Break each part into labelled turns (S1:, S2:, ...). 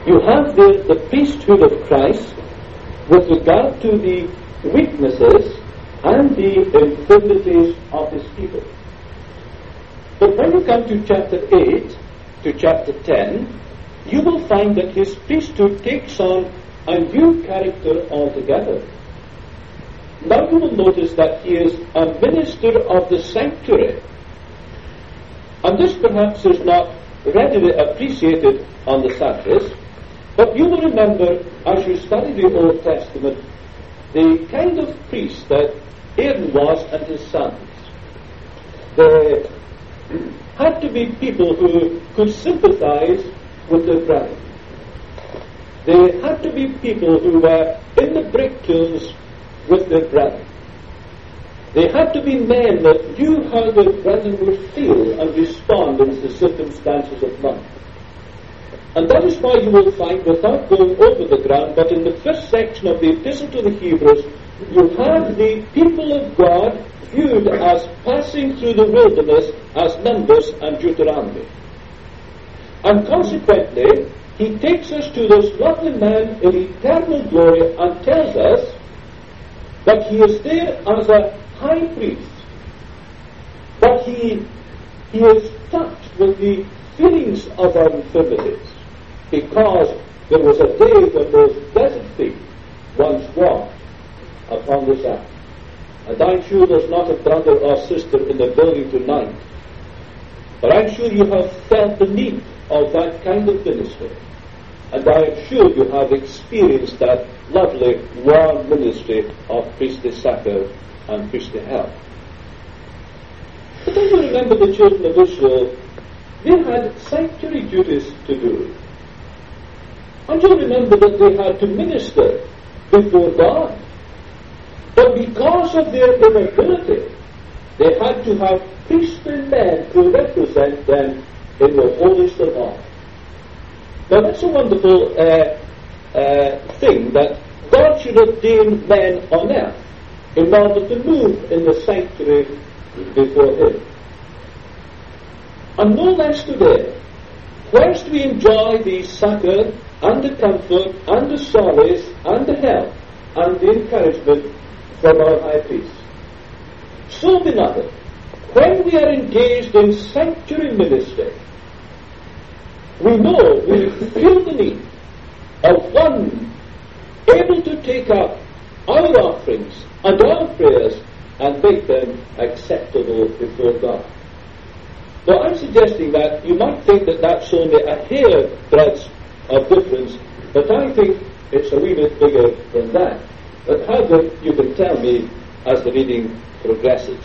S1: You have the priesthood of Christ with regard to the weaknesses and the infirmities of his people. But when you come to chapter 8 to chapter 10, you will find that his priesthood takes on a new character altogether. Now you will notice that he is a minister of the sanctuary. And this perhaps is not readily appreciated on the surface, but you will remember, as you study the Old Testament, the kind of priest that Aaron was and his sons. They had to be people who could sympathize with their brethren. They had to be people who were in the brick kilns with their brethren. They had to be men that knew how their brethren would feel and respond in the circumstances of life. And that is why you will find, without going over the ground, but in the first section of the Epistle to the Hebrews, you have the people of God viewed as passing through the wilderness as Numbers and Deuteronomy. And consequently, he takes us to this lovely man in eternal glory and tells us that he is there as a high priest. But he is touched with the feelings of our infirmities, because there was a day when those desert feet once walked upon this earth. And I'm sure there's not a brother or sister in the building tonight, but I'm sure you have felt the need of that kind of ministry. And I am sure you have experienced that lovely, warm ministry of priestly succor and priestly help. But then you remember the children of Israel, they had sanctuary duties to do. And you remember that they had to minister before God. But because of their inability, they had to have priestly men to represent them in the holiest of all. Now that's a wonderful thing, that God should ordain men on earth in order to move in the sanctuary before him. And no less today, whilst we enjoy the succor and the comfort and the solace and the help and the encouragement from our high priest, so beloved, when we are engaged in sanctuary ministry, we know, we feel the need of one able to take up our offerings and our prayers and make them acceptable before God. Now I'm suggesting that you might think that that's only a hairbreadth of difference, but I think it's a wee bit bigger than that. But however, you can tell me as the reading progresses.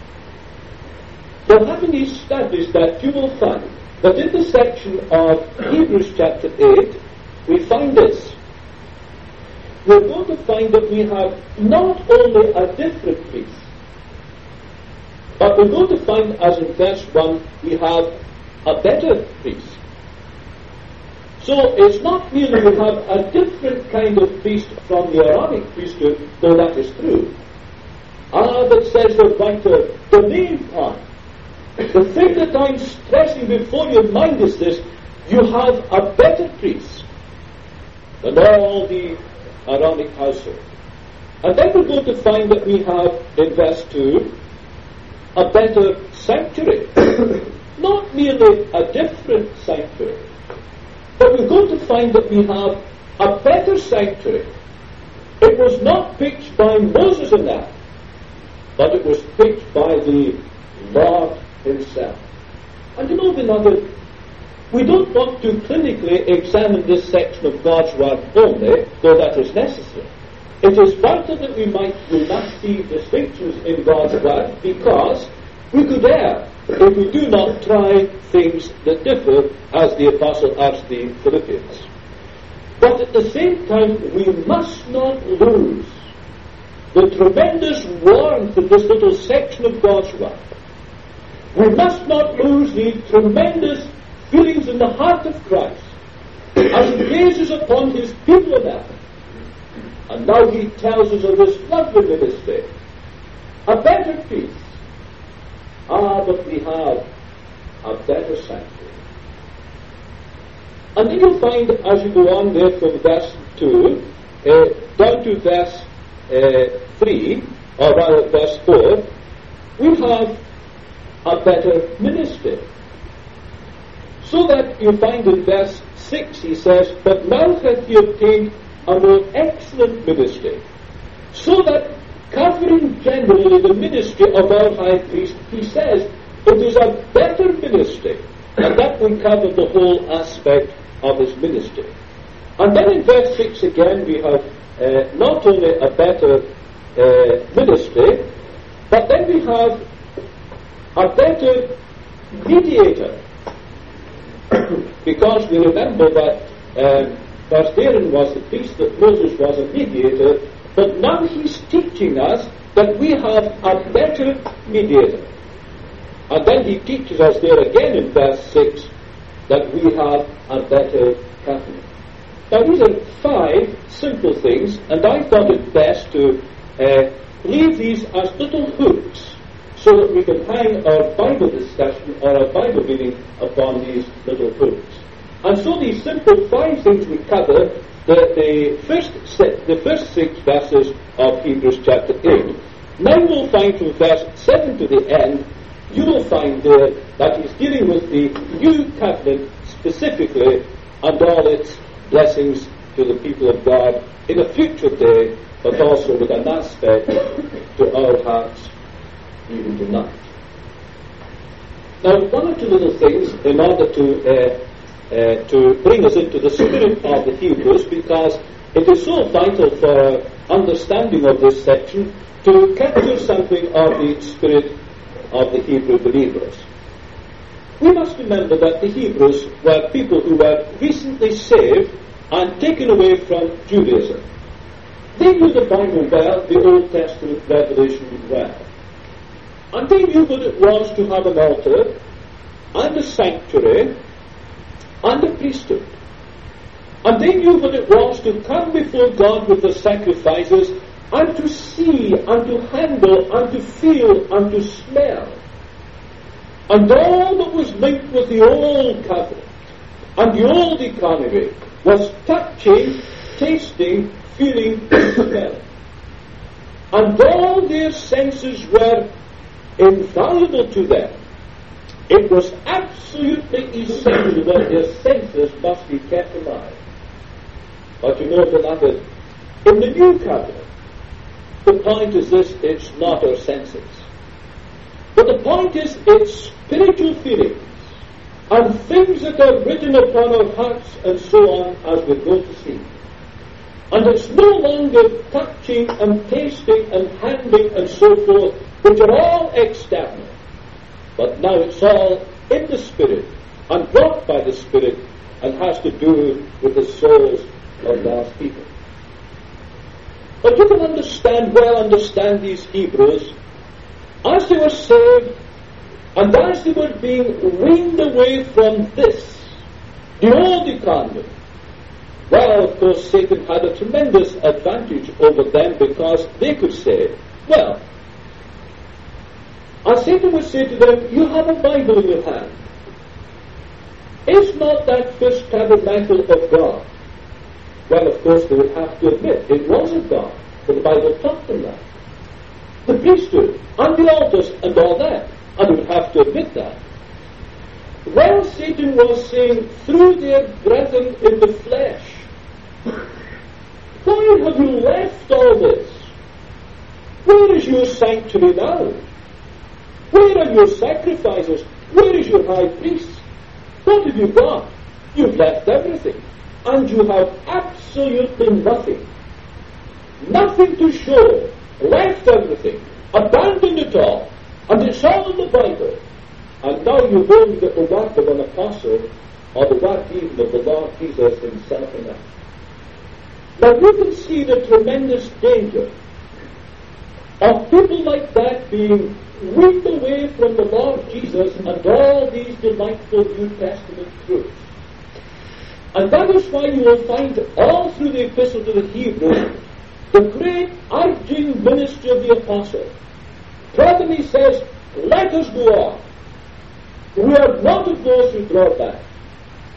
S1: So having established that, you will find that in the section of Hebrews chapter 8, we find this. We're going to find that we have not only a different priest, but we're going to find, as in verse 1, we have a better priest. So it's not merely we have a different kind of priest from the Aaronic priesthood, though that is true. But says the writer, the main part, the thing that I'm stressing before your mind is this: you have a better priest than all the Aaronic household. And then we're going to find that we have, in verse 2, a better sanctuary. Not merely a different sanctuary, but we're going to find that we have a better sanctuary. It was not pitched by Moses in that, but it was pitched by the Lord himself. And you know, beloved, we don't want to clinically examine this section of God's Word only, though that is necessary. It is vital that we might see distinctions in God's Word, because we could err if we do not try things that differ, as the Apostle asked the Philippians. But at the same time, we must not lose the tremendous warmth of this little section of God's Word. We must not lose the tremendous feelings in the heart of Christ as he gazes upon his people on earth. And now he tells us of this lovely ministry, a better peace. But we have a better sanctuary. And then you'll find, as you go on there from verse 2 down to verse 3, or rather verse 4, we have a better ministry. So that you find in verse 6, he says, "But now hath he obtained a more excellent ministry," so that covering generally the ministry of our high priest, he says it is a better ministry, and that will cover the whole aspect of his ministry. And then in verse 6 again we have not only a better ministry, but then we have a better mediator. Because we remember that first Aaron was the priest, that Moses was a mediator, but now he's teaching us that we have a better mediator. And then he teaches us there again in verse 6 that we have a better covenant. Now these are 5 simple things, and I thought it best to leave these as little hooks so that we can hang our Bible discussion or our Bible reading upon these little hooks. And so these simple 5 things we cover, the first 6 verses of Hebrews chapter 8. Now we'll find from verse 7 to the end, you will find there that he's dealing with the new covenant specifically and all its blessings to the people of God in a future day, but also with an aspect to our hearts even tonight. Now, 1 or 2 little things in order to bring us into the spirit of the Hebrews, because it is so vital for our understanding of this section to capture something of the spirit of the Hebrew believers. We must remember that the Hebrews were people who were recently saved and taken away from Judaism. They knew the Bible well, the Old Testament revelation well. And they knew what it was to have an altar, and a sanctuary, and a priesthood. And they knew what it was to come before God with the sacrifices, and to see, and to handle, and to feel, and to smell. And all that was linked with the old covenant, and the old economy, was touching, tasting, feeling, and smelling. And all their senses were invaluable to them. It was absolutely essential that their senses must be kept alive. But you know, beloved, in the new covenant, the point is this: it's not our senses. But the point is, it's spiritual feelings and things that are written upon our hearts and so on as we go to see. And it's no longer touching and tasting and handling and so forth, which are all external. But now it's all in the Spirit and brought by the Spirit and has to do with the souls of God's people. But you can understand these Hebrews as they were saved and as they were being weaned away from this, the old economy. Well, of course, Satan had a tremendous advantage over them because they could say, well, and Satan would say to them, you have a Bible in your hand. Is not that first tabernacle of God? Well, of course, they would have to admit it was of God, for the Bible taught them that. The priesthood, and the altars, and all that, and they would have to admit that. Well, Satan was saying, through their brethren in the flesh, why have you left all this? Where is your sanctuary now? Where are your sacrifices? Where is your high priest? What have you got? You've left everything. And you have absolutely nothing. Nothing to show. Left everything. Abandoned it all. And it's all in the Bible. And now you won't get the work of an apostle or the work even of the Lord Jesus himself in that. Now you can see the tremendous danger of people like that being weaned away from the Lord Jesus and all these delightful New Testament truths. And that is why you will find all through the Epistle to the Hebrews the great urging ministry of the Apostle. Further he says, let us go on. We are not of those who draw back.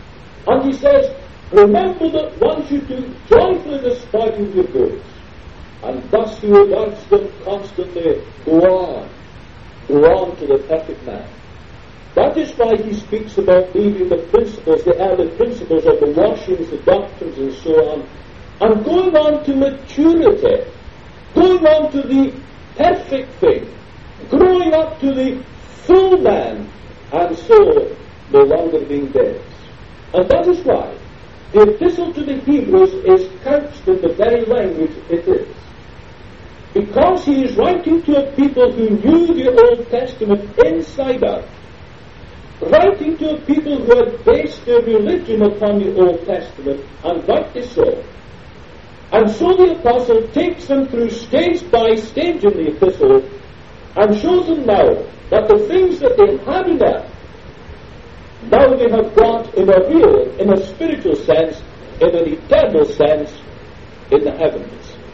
S1: And he says, remember that once you do joyfully the spoil of your goods, and thus he would urge them constantly, go on to the perfect man. That is why he speaks about leaving the principles, the early principles of the washings, the doctrines, and so on, and going on to maturity, going on to the perfect thing, growing up to the full man, and so no longer being babes. And that is why the epistle to the Hebrews is couched in the very language it is. Because he is writing to a people who knew the Old Testament inside out, writing to a people who had based their religion upon the Old Testament, and rightly so. And so the apostle takes them through stage by stage in the epistle, and shows them now that the things that they had in earth, now they have got in a real, in a spiritual sense, in an eternal sense, in the heavens.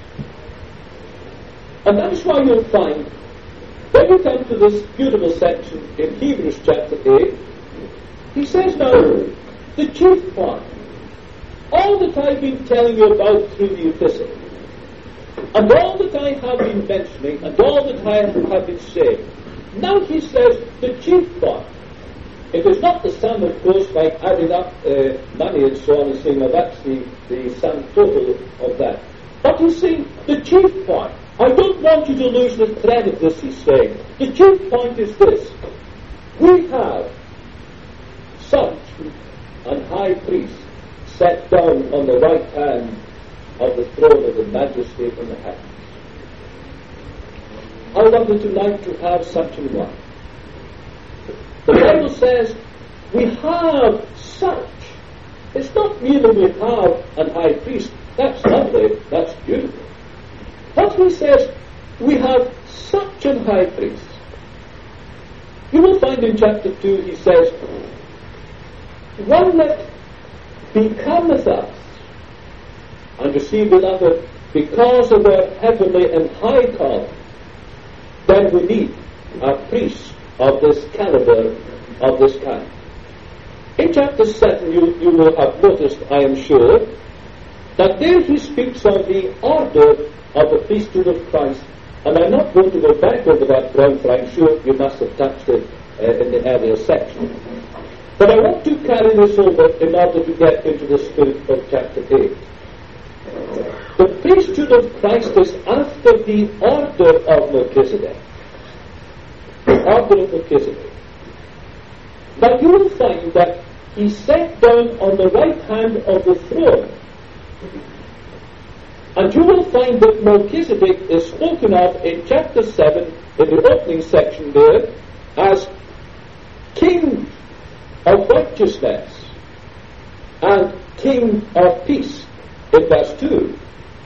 S1: And that is why you'll find, when you come to this beautiful section in Hebrews chapter 8, he says now, the chief part, all that I've been telling you about through the epistle, and all that I have been mentioning, and all that I have been saying, now he says the chief part. It is not the sum, of course, like adding up money and so on and saying, well, that's the sum total of that. But he's saying the chief part. I don't want you to lose the thread of this, he's saying. The chief point is this. We have such an high priest set down on the right hand of the throne of the majesty in the heavens. How long would you like to have such an one? The Bible says we have such. It's not merely we have an high priest. That's lovely, that's beautiful. But he says we have such an high priest. You will find in chapter 2 he says, one that becometh us. And you see, beloved, because of our heavenly and high calling, then we need a priest of this caliber, of this kind. In chapter 7 you will have noticed, I am sure, that there he speaks of the order of the priesthood of Christ. And I'm not going to go back over that ground, for I'm sure you must have touched it in the earlier section. But I want to carry this over in order to get into the spirit of chapter 8. The priesthood of Christ is after the order of Melchizedek. The order of Melchizedek. Now you will find that he sat down on the right hand of the throne. And you will find that Melchizedek is spoken of in chapter 7, in the opening section there, as King of righteousness and King of peace in verse 2.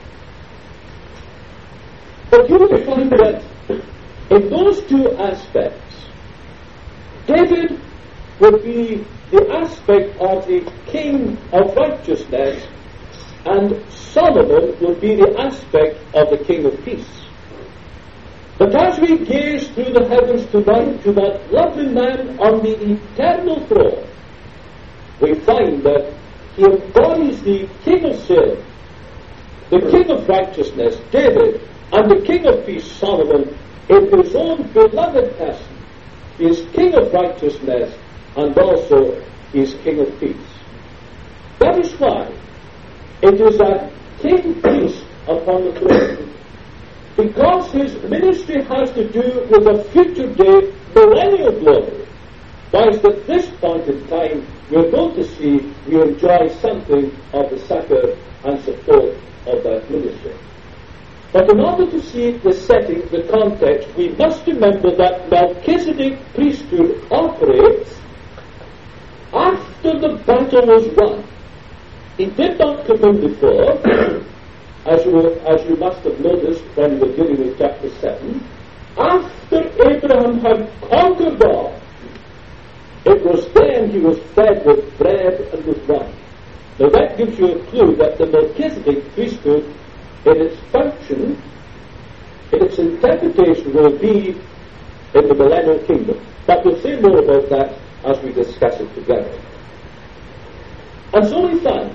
S1: But you will find that in those two aspects, David would be the aspect of the King of righteousness, and Solomon would be the aspect of the King of peace. But as we gaze through the heavens tonight to that lovely man on the eternal throne, we find that he embodies the King of Salem, the King of righteousness, David, and the King of peace, Solomon, in his own beloved person. He is King of righteousness, and also he is King of peace. That is why it is a king priest upon the throne. Because his ministry has to do with a future day millennial glory. Whilst at this point in time, we're going to see we enjoy something of the succor and support of that ministry. But in order to see the setting, the context, we must remember that Melchizedek priesthood operates after the battle was won. He did not come in before, as you must have noticed when we were dealing with chapter 7. After Abraham had conquered all, it was then he was fed with bread and with wine. Now that gives you a clue that the Melchizedek priesthood, in its function, in its interpretation, will be in the millennial kingdom. But we'll say more about that as we discuss it together. And so we find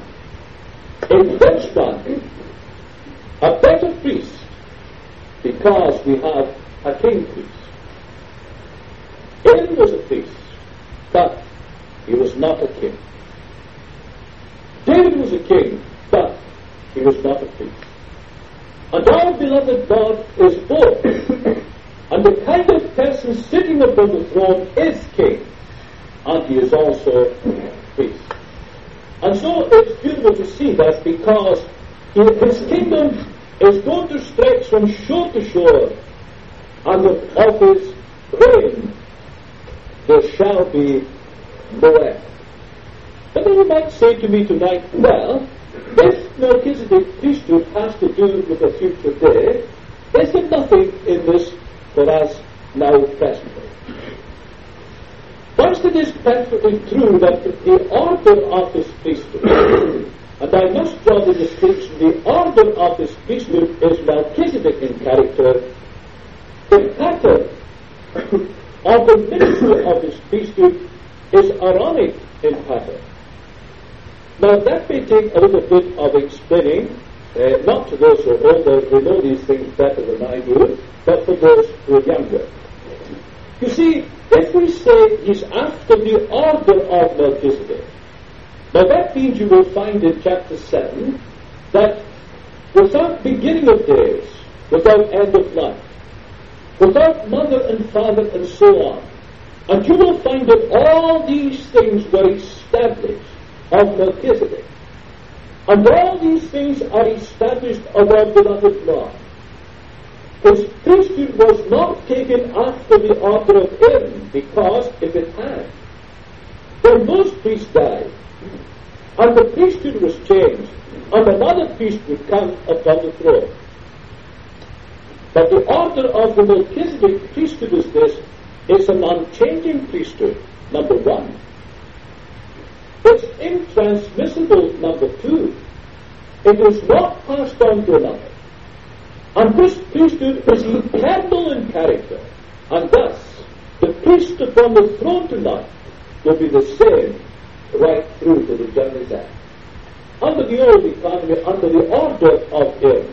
S1: in verse 1 a better priest because we have a king priest. Aaron was a priest, but he was not a king. David was a king, but he was not a priest. And our beloved God is both. And the kind of person sitting upon the throne is king, and he is also priest. And so it's beautiful to see that because his kingdom is going to stretch from shore to shore, and of his reign there shall be no end. But then you might say to me tonight, well, if Melchizedek's priesthood has to do with a future day, is there nothing in this for us now presently? Whilst it is perfectly true that the order of his priesthood, and I must draw the distinction, the order of his priesthood is Melchizedek in character, the pattern of the ministry of his priesthood is Aaronic in pattern. Now that may take a little bit of explaining, not to those who are older, who know these things better than I do, but for those who are younger. You see, if we say he's after the order of Melchizedek, now that means you will find in chapter 7 that without beginning of days, without end of life, without mother and father and so on, and you will find that all these things were established of Melchizedek. And all these things are established of our beloved Lord. His priesthood was not taken after the order of Aaron, because if it had, then those priests died, and the priesthood was changed, and another priest would come upon the throne. But the order of the Melchizedek priesthood is this: it's an unchanging priesthood, number one. It's intransmissible, number two. It is not passed on to another. And this priesthood is eternal in character. And thus, the priest upon the throne tonight will be the same right through to the judgment end. Under the old economy, under the order of Aaron,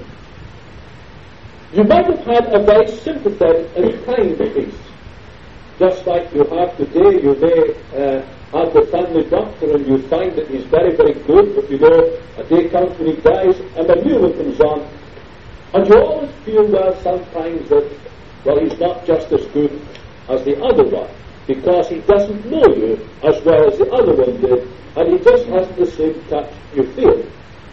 S1: you might have had a very sympathetic and kind priest. Just like you have today, you may have the family doctor and you find that he's very, very good, but you know, a day comes when he dies and a new one comes on. And you always feel, well, sometimes that, well, he's not just as good as the other one, because he doesn't know you as well as the other one did, and he just hasn't the same touch you feel.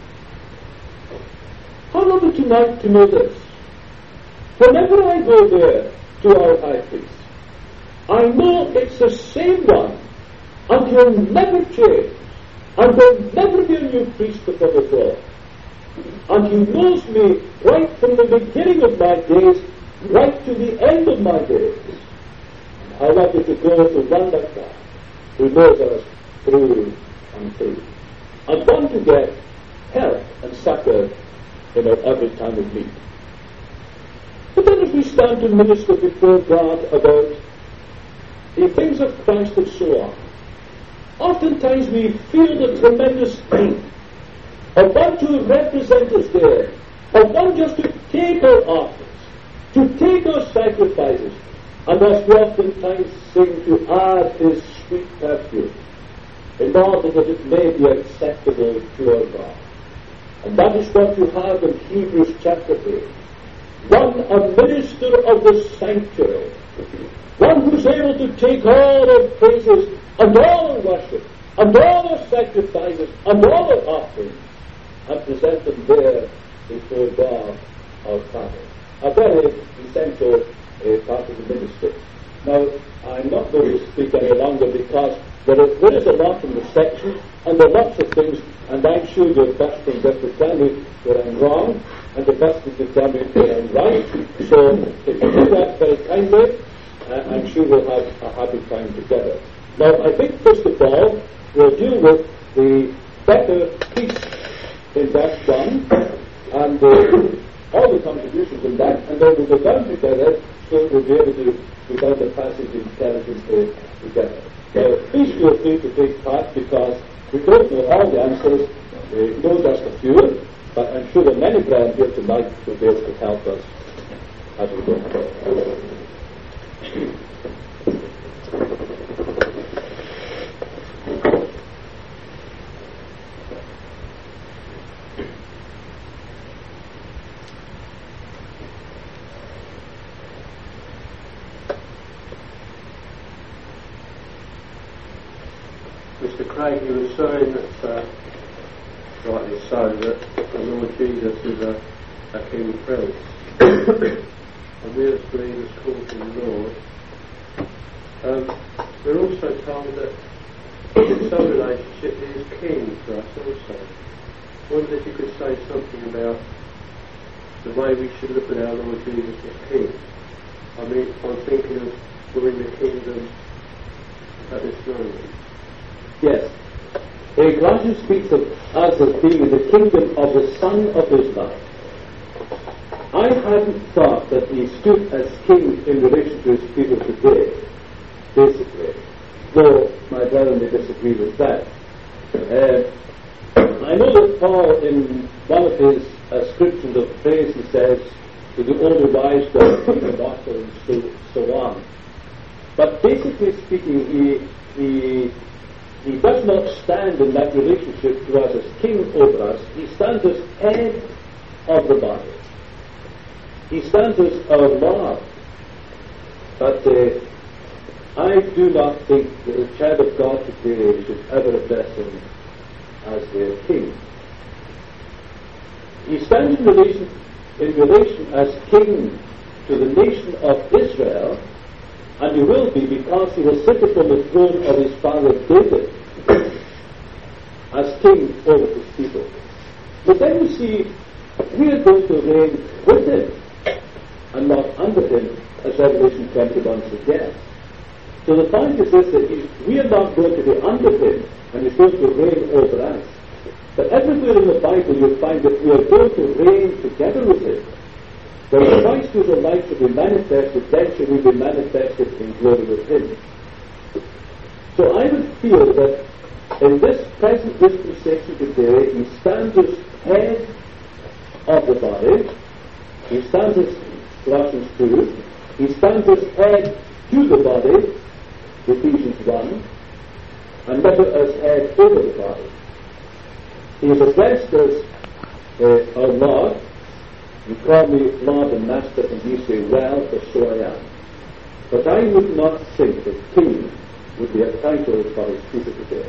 S1: How lovely tonight to know this. Whenever I go there to our high priest, I know it's the same one, and he'll never change, and there'll never be a new priest upon the throne. And he knows me right from the beginning of my days, right to the end of my days. I love you to go to one like that, who knows us through and through, and one to get help and succor in our every time of need. But then as we stand to minister before God about the things of Christ and so on, oftentimes we feel the tremendous need of one to represent us there, of one just to take our offerings, to take our sacrifices, and as we oftentimes sing, to add his sweet perfume, in order that it may be acceptable to our God. And that is what you have in Hebrews chapter 8. One, a minister of the sanctuary, one who's able to take all our praises and all our worship and all our sacrifices and all our offerings and present them there before God our Father. A very essential part of the ministry. Now, I'm not going to speak any longer because there is a lot in the section, and there are lots of things, and I'm sure you're best to tell me where I'm wrong, and the best to tell me where I'm right. So, if you do that very kindly, I'm sure we'll have a happy time together. Now, I think, first of all, we'll deal with the better peace in verse 1, and all the contributions in that, and then we'll go down together so we'll be able to go down the passage intelligently together. Please feel free to take part, because We don't know all the answers, we know just a few, but I'm sure that many brethren here tonight will be able to help us as we go.
S2: Mr. Craig, you were saying that, rightly so, that the Lord Jesus is a King Prince. And we as believers called him Lord. We're also told that in some relationship he is King for us also. I wonder if you could say something about the way we should look at our Lord Jesus as King. I mean, I'm thinking of we're in the kingdom at this moment.
S1: Yes. Colossians speaks of us as being in the kingdom of the Son of His love. I hadn't thought that he stood as king in relation to his people today, basically, though my brother may disagree with that. I know that Paul, in one of his scriptures of praise, he says, to the only wise God, be the master, and so on. But basically speaking, he does not stand in that relationship to us as king over us. He stands as head of the body. He stands as our Lord. But I do not think that the child of God today should ever address him as their king. He stands in relation as king to the nation of Israel, and he will be because he will sit upon the throne of his father David as king over his people. But then you see, we are going to reign with him and not under him, as Revelation 21 suggests. So the point is this, that we are not going to be under him, and he's going to reign over us. But everywhere in the Bible you'll find that we are going to reign together with him. When Christ who is alive shall be manifested, then shall we be manifested in glory with him. So I would feel that in this present dispensation today, he stands as head of the body, he stands as Colossians 2, he stands as head to the body, Ephesians 1, and never as head over the body. He is addressed as our Lord. You call me Lord and Master, and you say, well, for so I am. But I would not think that king would be a title for his people today.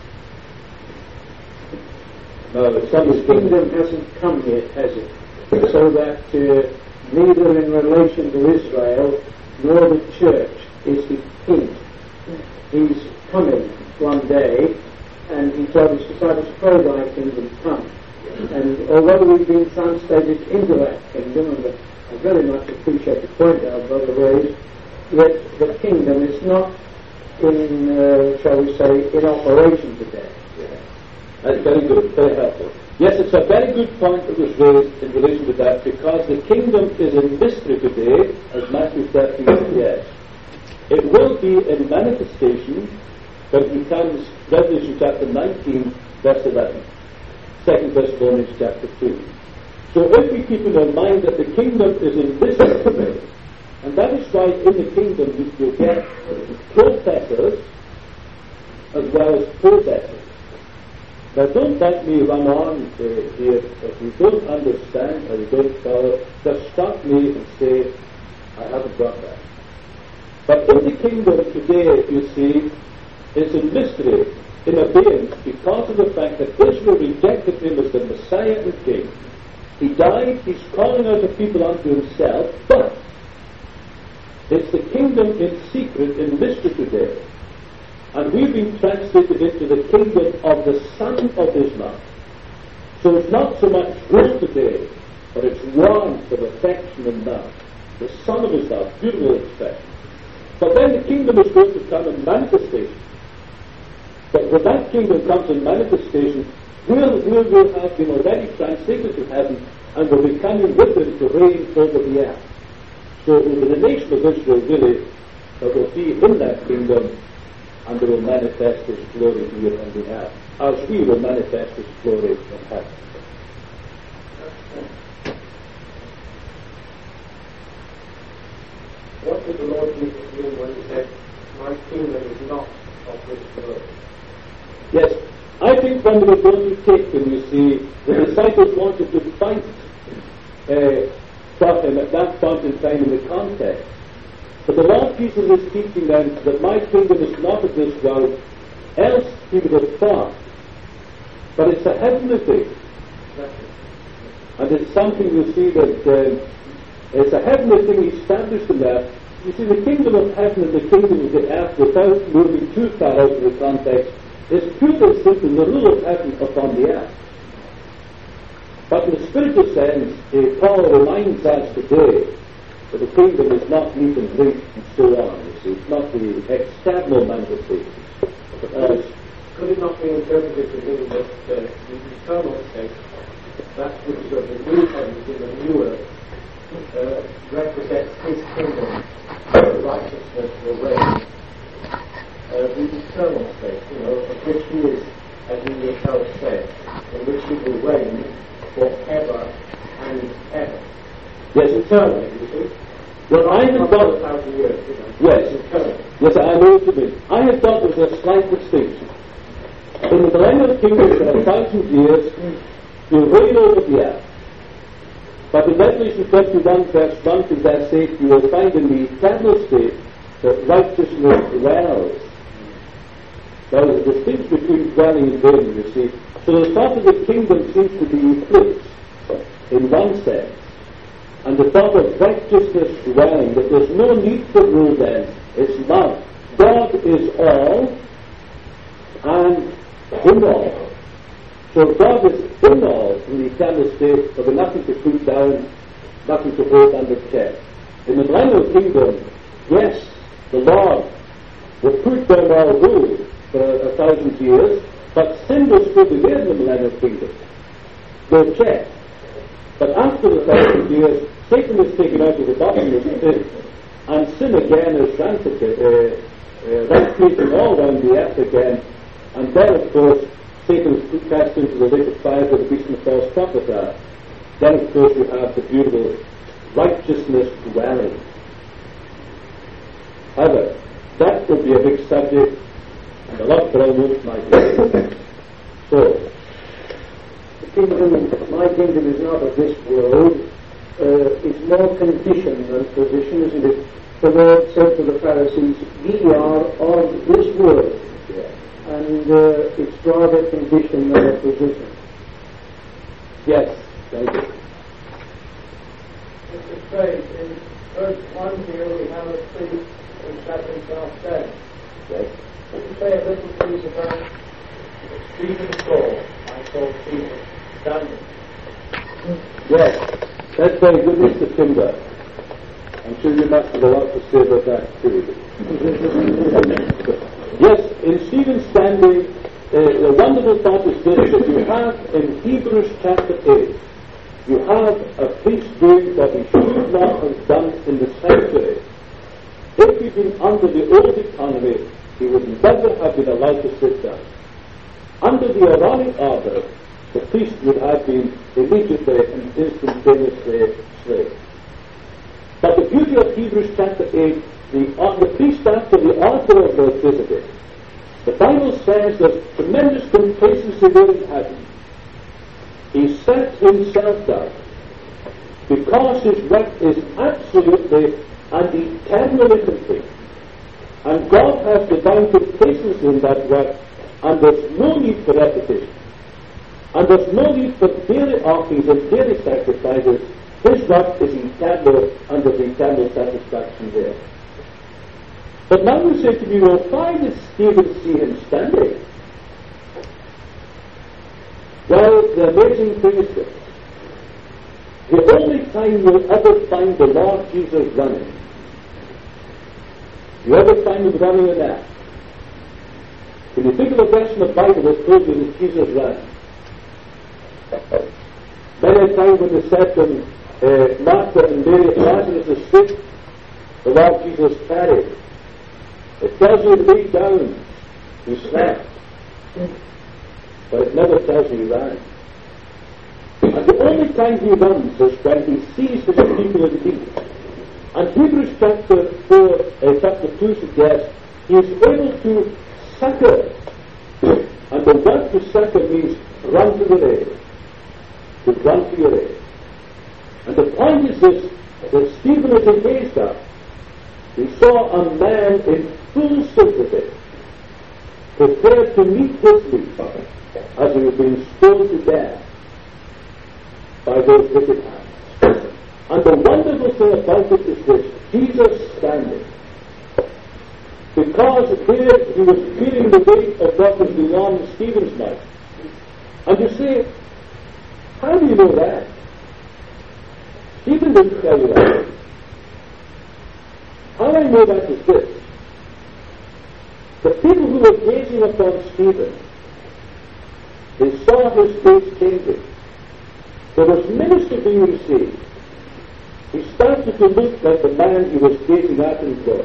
S1: Now,
S3: His kingdom hasn't come yet, has it? So that neither in relation to Israel nor the church is he king. He's coming one day, and he told his disciples, pray thy kingdom come. And although we've been translated into that kingdom, and I very much appreciate the point our brother raised, yet the kingdom is not in, shall we say, in operation today.
S1: That's very good, very helpful. Yes, it's a very good point that was raised in relation to that, because the kingdom is in mystery today, as Matthew 13 suggests. It will be in manifestation when he comes, Revelation chapter 19, verse 11, 2 Thessalonians chapter 2. So if we keep in our mind that the kingdom is in mystery today, and that is why in the kingdom you get professors as well as possessors. Now don't let me run on here. If you don't understand or you don't follow, just stop me and say, I haven't got that. But in the kingdom today, you see, it's a mystery in abeyance because of the fact that Israel rejected him as the Messiah and King. He died, he's calling out the people unto himself, but it's the kingdom in secret, in mystery today. And we've been translated into the kingdom of the Son of His love. So it's not so much rule today, but it's warmth of affection and love. The Son of His love, beautiful expression. But then the kingdom is going to come in manifestation. But when that kingdom comes in manifestation, we'll have been already translated to heaven, and we'll be coming with him to reign over the earth. So over the nation of Israel, really, that will be in that kingdom and they will manifest His glory here on the earth, as we will manifest His glory in heaven.
S3: What did the Lord Jesus mean when He said, "My kingdom is not of this world"?
S1: Yes, I think when they were going to take Him, you see, the disciples wanted to fight Him at that point in time in the context. But the Lord Jesus is teaching them that my kingdom is not of this world, else He would have thought. But it's a heavenly thing. And it's something you see that it's a heavenly thing established in that. You see, the kingdom of heaven and the kingdom of the earth, without moving too far out of the context, is purely simply the rule of heaven upon the earth. But in the spiritual sense, Paul reminds us today that the kingdom is not meat and drink and so on. You see, it's not the external manifestations.
S3: Could it not be interpreted to mean that the eternal state, that which is of the new heavens and the new earth, represents His kingdom, righteousness will reign? The eternal state, of which He is, as He Himself said, in which He will reign forever and ever.
S1: Yes,
S3: Eternally, you see.
S1: Well, I have got
S3: 1,000 years,
S1: Yes, yes, I know what you mean. I have thought there was a slight distinction. In the millennial kingdom for 1,000 years, you reign over the earth. But in Revelation 21, verse 1 to verse 8, you will find in the eternal state that righteousness dwells. Now, there's a distinction between dwelling and reigning, you see. So the thought of the kingdom seems to be eclipsed in one sense. And the thought of righteousness dwelling, that there's no need for rule then, it's love. God is all and in all. So God is in all in the eternal state, but there's nothing to put down, nothing to hold under check. In the millennial kingdom, yes, the Lord will put down all rule for 1,000 years, but sin will still be there in the millennial kingdom. No check. But after the 1,000 years, Satan is taken out of the bottom of sin, and sin again is rampaging all around the earth again, and then, of course, Satan is cast into the lake of fire where the beast and the false prophet are. Then, of course, you have the beautiful righteousness dwelling. However, that would be a big subject, and a lot for almost my time. So,
S3: my kingdom is not of this world. It's more condition than position, isn't it? The Lord said to the Pharisees, "Ye are of this world." And it's rather condition than a position.
S1: Yes, thank you.
S4: Mr. Craig, in verse 1 here we have a priest who sat himself dead.
S1: Yes.
S4: Could you say a little please about Stephen's soul? I saw Stephen standing.
S1: Yes, that's very good, Mr. Timber. I'm sure you must have a lot to say about that too. Yes, in Stephen's standing, the wonderful thought is this, that you have in Hebrews chapter 8, you have a priest doing what he should not have done in the sanctuary. If he'd been under the old economy, he would never have been allowed to sit down. Under the Aaronic order, the priest would have been immediately and instantaneously slain. But the beauty of Hebrews chapter 8, the priest after the altar of Melchizedek, the Bible says there's tremendous complacency there in heaven. He set himself down because his work is absolutely and eternally complete. And God has divine complacency in that work, and there's no need for repetition. And there's no need for daily offerings and daily sacrifices. His work is eternal, and there's eternal satisfaction there. But now you say to me, well, why did Stephen see him standing? Well, the amazing thing is this. The only time you'll ever find the Lord Jesus running, you ever find him running in that? When you think of a verse in the Bible that told you that Jesus ran, many a time when they said to Martha and Mary, Lazarus is sick, the Lord Jesus carried. It tells you to be down, He slept. But it never tells me he ran. And the only time he runs is when he sees his people in need. And Hebrews chapter 2 suggests he is able to succor. And the word to succor means run to the aid. To run to your aid. And the point is this, that Stephen, as he gazed up, he saw a man in full sympathy, prepared to meet his need as he was being stoned to death by those wicked hands. And the wonderful thing about it is this, Jesus standing. Because here he was feeling the weight of what was going on in Stephen's life. And you say, how do you know that? Stephen didn't tell you that. How I know that is this. The people who were gazing upon Stephen, they saw his face changing. There was ministry being received. He started to look like the man he was gazing at in God.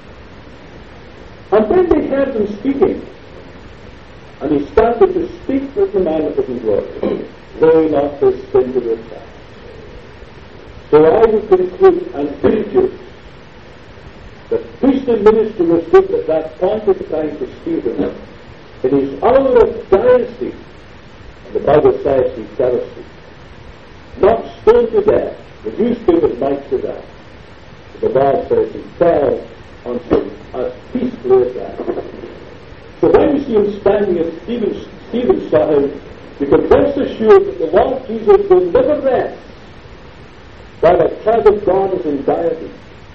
S1: And then they heard him speaking. And he started to speak with the man that was in glory, laying off his sin to the side. So I would conclude and deduce that priestly ministry was given at that point of time to Stephen in his hour of diocese. And the Bible says he fell asleep. Not stoned to death. The newspaper might say that. But the Bible says he fell unto as peacefully as that. So when you see him standing as Stephen saw him, you can rest assured that the Lord Jesus will never rest while a child of God is in diocese.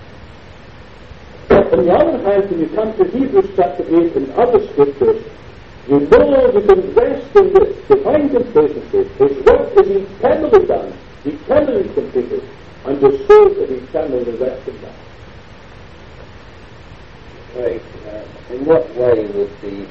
S1: But on the other hand, when you come to Hebrews chapter 8 and other scriptures, you know you can rest in this divine complacency. His work is eternally done, eternally completed, and your soul is eternally rested in that.
S5: Right. In what way would the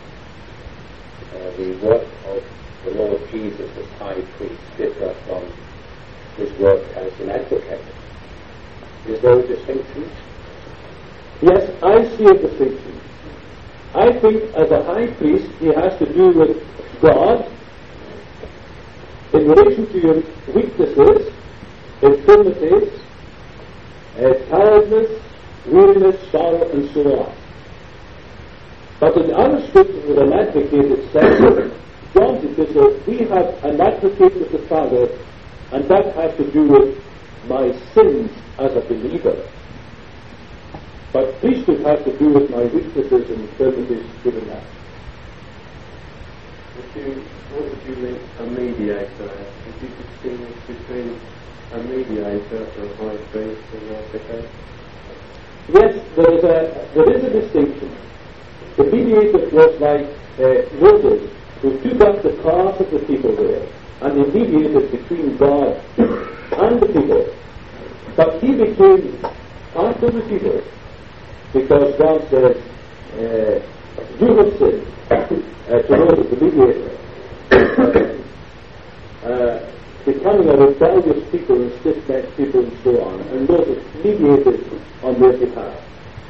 S5: work of the Lord Jesus as high priest differ from his work as an advocate? Is there a distinction?
S1: Yes, I see a distinction. I think as a high priest, he has to do with God in relation to your weaknesses, infirmities, tiredness, weariness, sorrow, and so on. But in the other scriptures with an advocate, it says, John says, we have an advocate with the Father, and that has to do with my sins as a believer. But priesthood has to do with my weaknesses and infirmities given that.
S2: What would you mean a mediator? Would you distinguish between a mediator, a high priest, and an advocate?
S1: Yes, there is a distinction. The mediator was like Moses, who took up the cause of the people there, and he mediated between God and the people. But he became part of the people, because God said, you have sinned, to Moses, the mediator, becoming a rebellious people and stiff-necked people and so on, and Moses mediated on their behalf.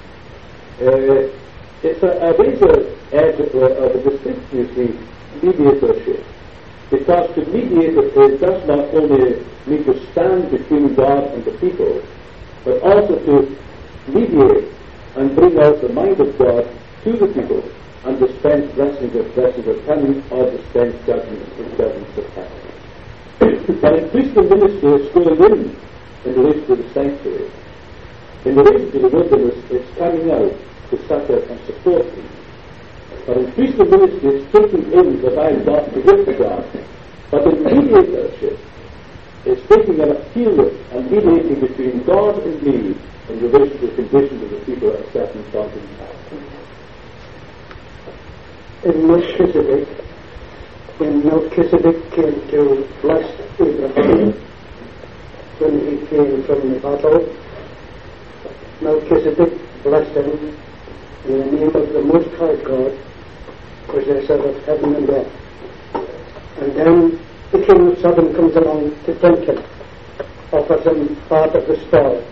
S1: It's a major edge of a distinction, you see, mediatorship. Because to mediate it does not only mean to stand between God and the people, but also to mediate and bring out the mind of God to the people and dispense blessings of coming or dispense judgments of coming. But in priestly ministry, it's going in relation to the sanctuary. In relation to the wilderness, it's coming out to succor and support me. But in priestly ministry, it's taking in what I've got to give to God. But in mediatorship, it's taking an appeal and mediating between God and me in relation to the conditions of the people at a certain point in time.
S3: In Melchizedek came to bless Abraham when he came from the battle. Melchizedek blessed him in the name of the Most High God, possessor of heaven and earth. And then the king of Sodom comes along to tempt him, offers him part of the spoil.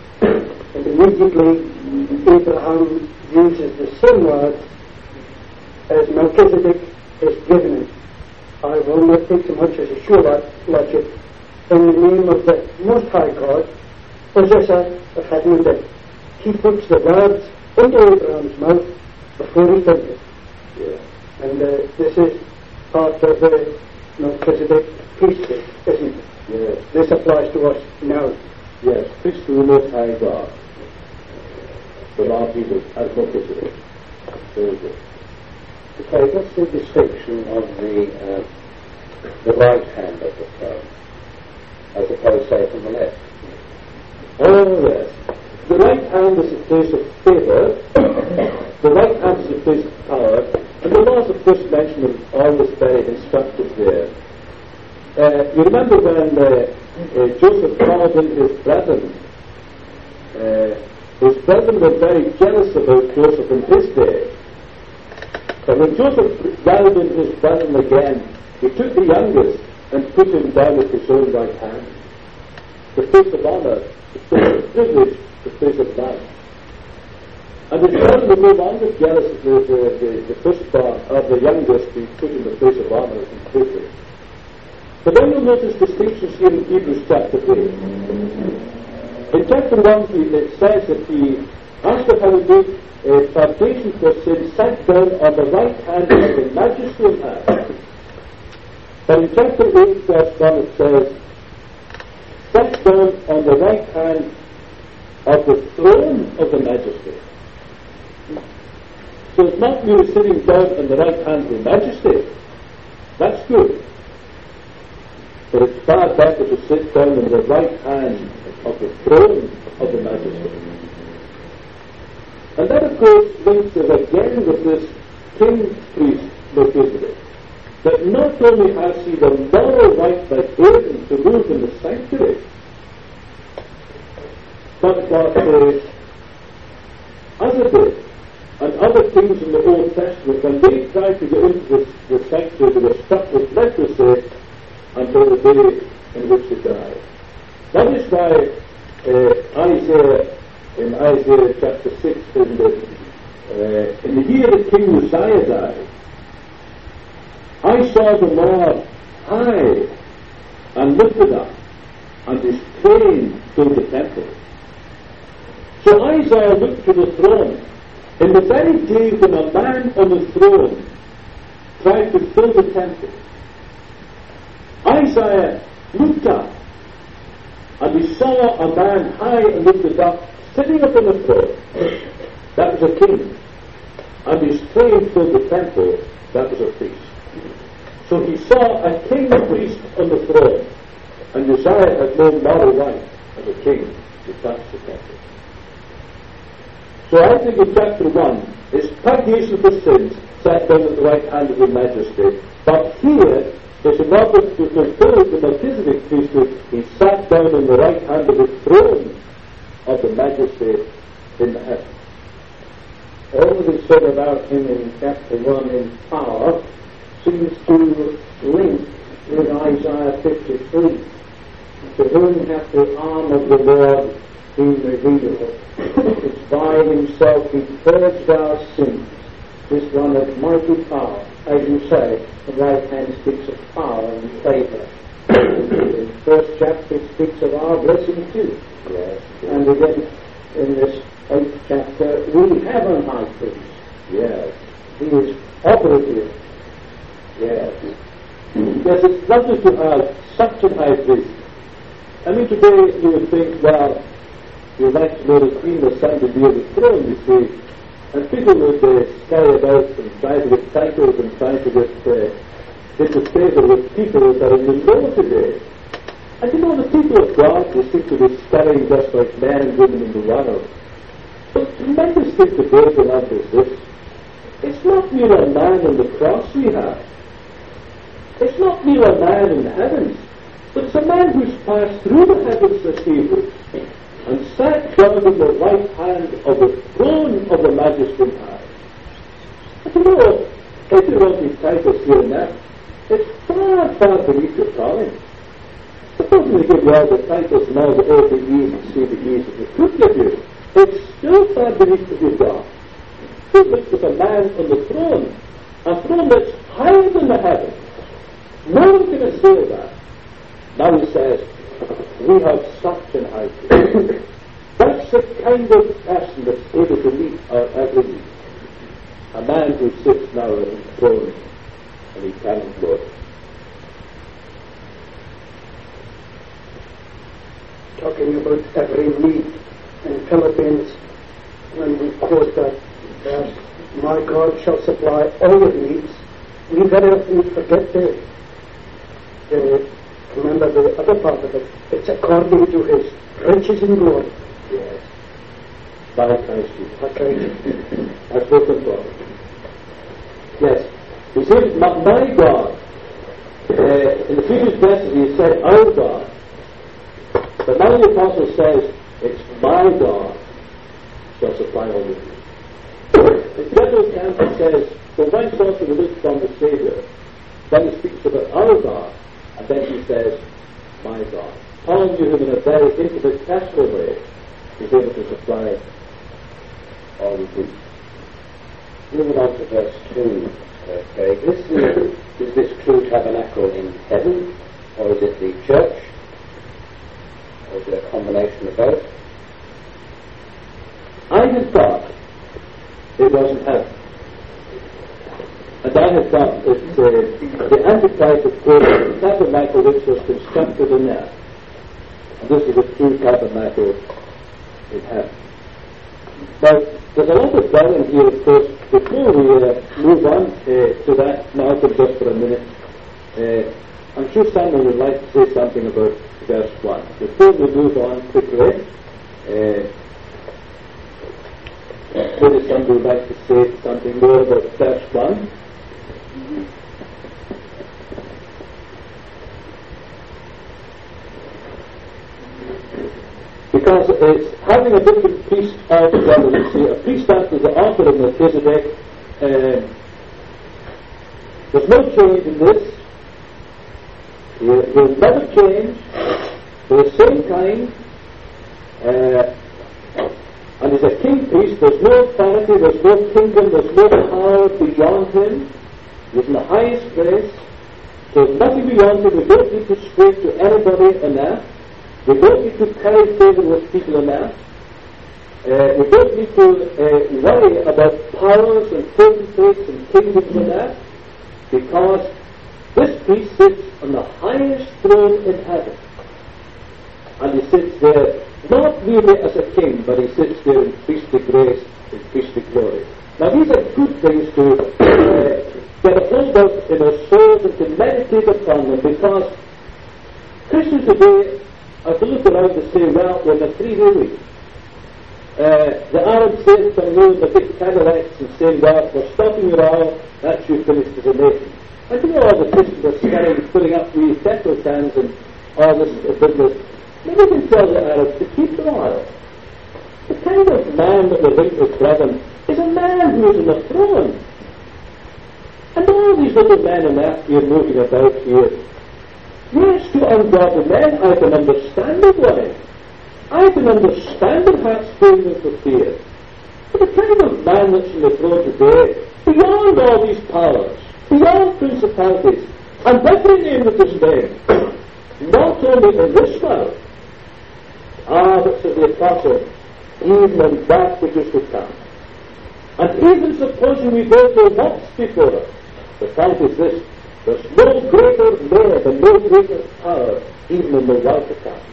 S3: And immediately Abraham uses the same words as Melchizedek is given it. I will not take so much as a sure lordship in the name of the Most High God, possessor of heaven and earth. He puts the words into Abraham's mouth before he sent it.
S1: Yeah.
S3: And this is part of the Melchizedek priesthood, isn't it?
S1: Yes.
S3: This applies to us now.
S1: Yes, priest to the Most High God. The Lord Jesus as Melchizedek. Very good.
S5: Okay, what's the distinction of the right hand of the throne, as opposed, say, from the left?
S1: Oh, yes. The right hand is a place of favour, the right hand is a place of power, and the laws of first mention are always very instructive there. You remember when Joseph called in his brethren were very jealous about Joseph in his day. But when Joseph gathered in his brethren again, he took the youngest and put him down with his own right hand. The place of honour, the place of privilege, the place of love. And his brethren were no longer jealous of the firstborn of the youngest being put in the place of honour and privilege. But then you'll notice distinctions here in Hebrews chapter 8. In chapter 1 it says that he, after having made a foundation for sin, sat down on the right hand of the majesty on high. But in chapter 8 verse 1 it says, sat down on the right hand of the throne of the majesty. So it's not merely sitting down on the right hand of the majesty. That's good. But it's far better to sit down on the right hand of the throne of the majesty. And that, of course, links us again with this king-priest Melchizedek. That not only has he the moral right like Aaron to move in the sanctuary, but Azadeh and other kings in the Old Testament, when they tried to get into the sanctuary, they were struck with leprosy until the day in which they died. That is why in Isaiah chapter 6, in the year that King Uzziah died, I saw the Lord high and lifted up, and his train filled the temple. So Isaiah looked to the throne. In the very day when a man on the throne tried to fill the temple, Isaiah looked up, and he saw a man high and lifted up, sitting up on the throne. That was a king. And his train filled the temple. That was a priest. So he saw a king priest on the throne, and Uzziah had no moral right as a king to touch the temple. So I think in chapter 1, it's purgation for sins sat down at the right hand of the majesty. But here, it's in order to fulfill the Melchizedek priesthood, he sat down on the right hand of the throne of the majesty in heaven.
S3: All that is said about him in chapter 1 in power seems to link with Isaiah 53. To whom hath the arm of the Lord been revealed? It's by himself he purged our sins. This one of mighty power. As you say, the right hand speaks of power and favour. In the first chapter it speaks of our blessing too.
S1: Yes.
S3: And again, in this 8th chapter, we have a high priest.
S1: Yes.
S3: He is operative.
S1: Yes. Yes, it's lovely to have such a high priest. I mean, today you would think, well, you'd like to know the Queen was son to be on the throne, you see, and people would scurry about and try to get titles and try to get the favour with people that are in the know today. And you know, the people of God, they seem to be scurrying just like men and women in the world. But tremendous thing to break along is this. It's not mere a man on the cross we have. It's not mere a man in the heavens. But it's a man who's passed through the heavens as Hebrews and sat down in the right hand of the throne of the majesty high. But you know, if you want these titles here and there, it's far, far beneath your calling. Supposing they give you all the titles and all the A, the E's, and C, the E's that they could give you, it's still far beneath what you've got. Who looks at a man on the throne a throne that's higher than the heavens. No one can assail that. Now he says, we have such an high priest. That's the kind of person that's able to meet our every need. A man who sits now on his throne and eternal glory.
S6: Talking about every need in Philippians, when we quote that verse, my God shall supply all your needs, we very often forget the remember the other part of it. It's according to his riches in glory.
S1: Yes. By Christ Jesus.
S6: By Christ Jesus.
S1: That's what the God. Yes. He says, my God. In the previous verses he said, our God. But now the apostle says, it's my God shall supply all your needs. In general terms he says, for one source of relief from the Savior, then he speaks about our God, and then he says, my God. Paul knew him in a very intimate, personal way. He's able to supply all his needs.
S5: Moving on to verse 2, Craig. Is this true tabernacle in heaven, or is it the church, or is it a combination of both?
S1: I had thought it wasn't heaven. And I had thought it's the Antichrist, of course, the tabernacle which was constructed in earth. And this is a true tabernacle in heaven. Now, there's a lot of dwelling here, of course. Before we move on to that, Malcolm, just for a minute, I'm sure someone would like to say something about verse 1. Before we move on quickly, maybe somebody would like to say something more about verse 1. Because it's having a different priest altogether. You see, a priest after the order of Melchizedek, there's no change in this. He'll never change. For the same kind, and he's a king priest. There's no authority, there's no kingdom, there's no power beyond him. He's in the highest place. There's nothing beyond him. We don't need to scrape to anybody on earth. We don't need to carry favor with people on earth. We don't need to worry about powers and potentates and kingdoms on earth, because this priest sits on the highest throne in heaven. And he sits there not merely as a king, but he sits there in priestly grace, in priestly glory. Now these are good things to get a hold of in our souls and to meditate upon them, because Christians today are to look around and say, well, we're in a 3-day week. The Arab saints are known, the big Cadillacs, and saying, well, we're stopping it all, that's you finished as a nation. I think all the Christians are scattering, putting up these petrol cans and all this business. Maybe we can tell the Arabs to keep the oil. The kind of man that we're going to present is a man who is on the throne. And all these little men on earth here moving about here, yes, to ungodly men, I can understand it, why? I can understand their hearts failing for fear. But the kind of man that's on the throne today, beyond all these powers, beyond principalities, and every name that is named, not only in this world, but said the Apostle, even in that which is to come. And even supposing we go to what's before us, the fact is this: there's no greater name and no greater power even in the world to come.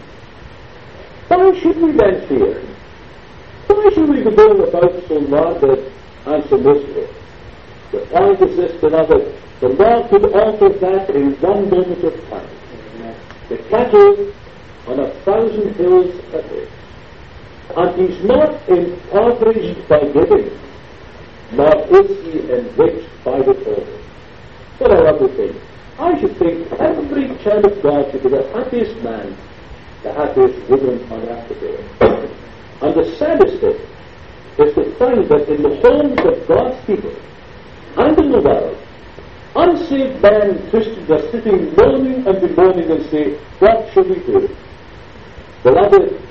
S1: Why should we then fear? Why should we be going about so morbid and so miserable? The point is this, beloved: the Lord could alter that in one moment of time. The cattle on 1,000 hills separates. And he's not impoverished by giving, nor is he enriched by withholding. What a lovely thing. I should think every child of God should be the happiest man, the happiest woman on earth today. And the saddest thing is to find that in the homes of God's people and in the world, unsaved men and Christians are sitting moaning and bemoaning and say, what should we do? Beloved,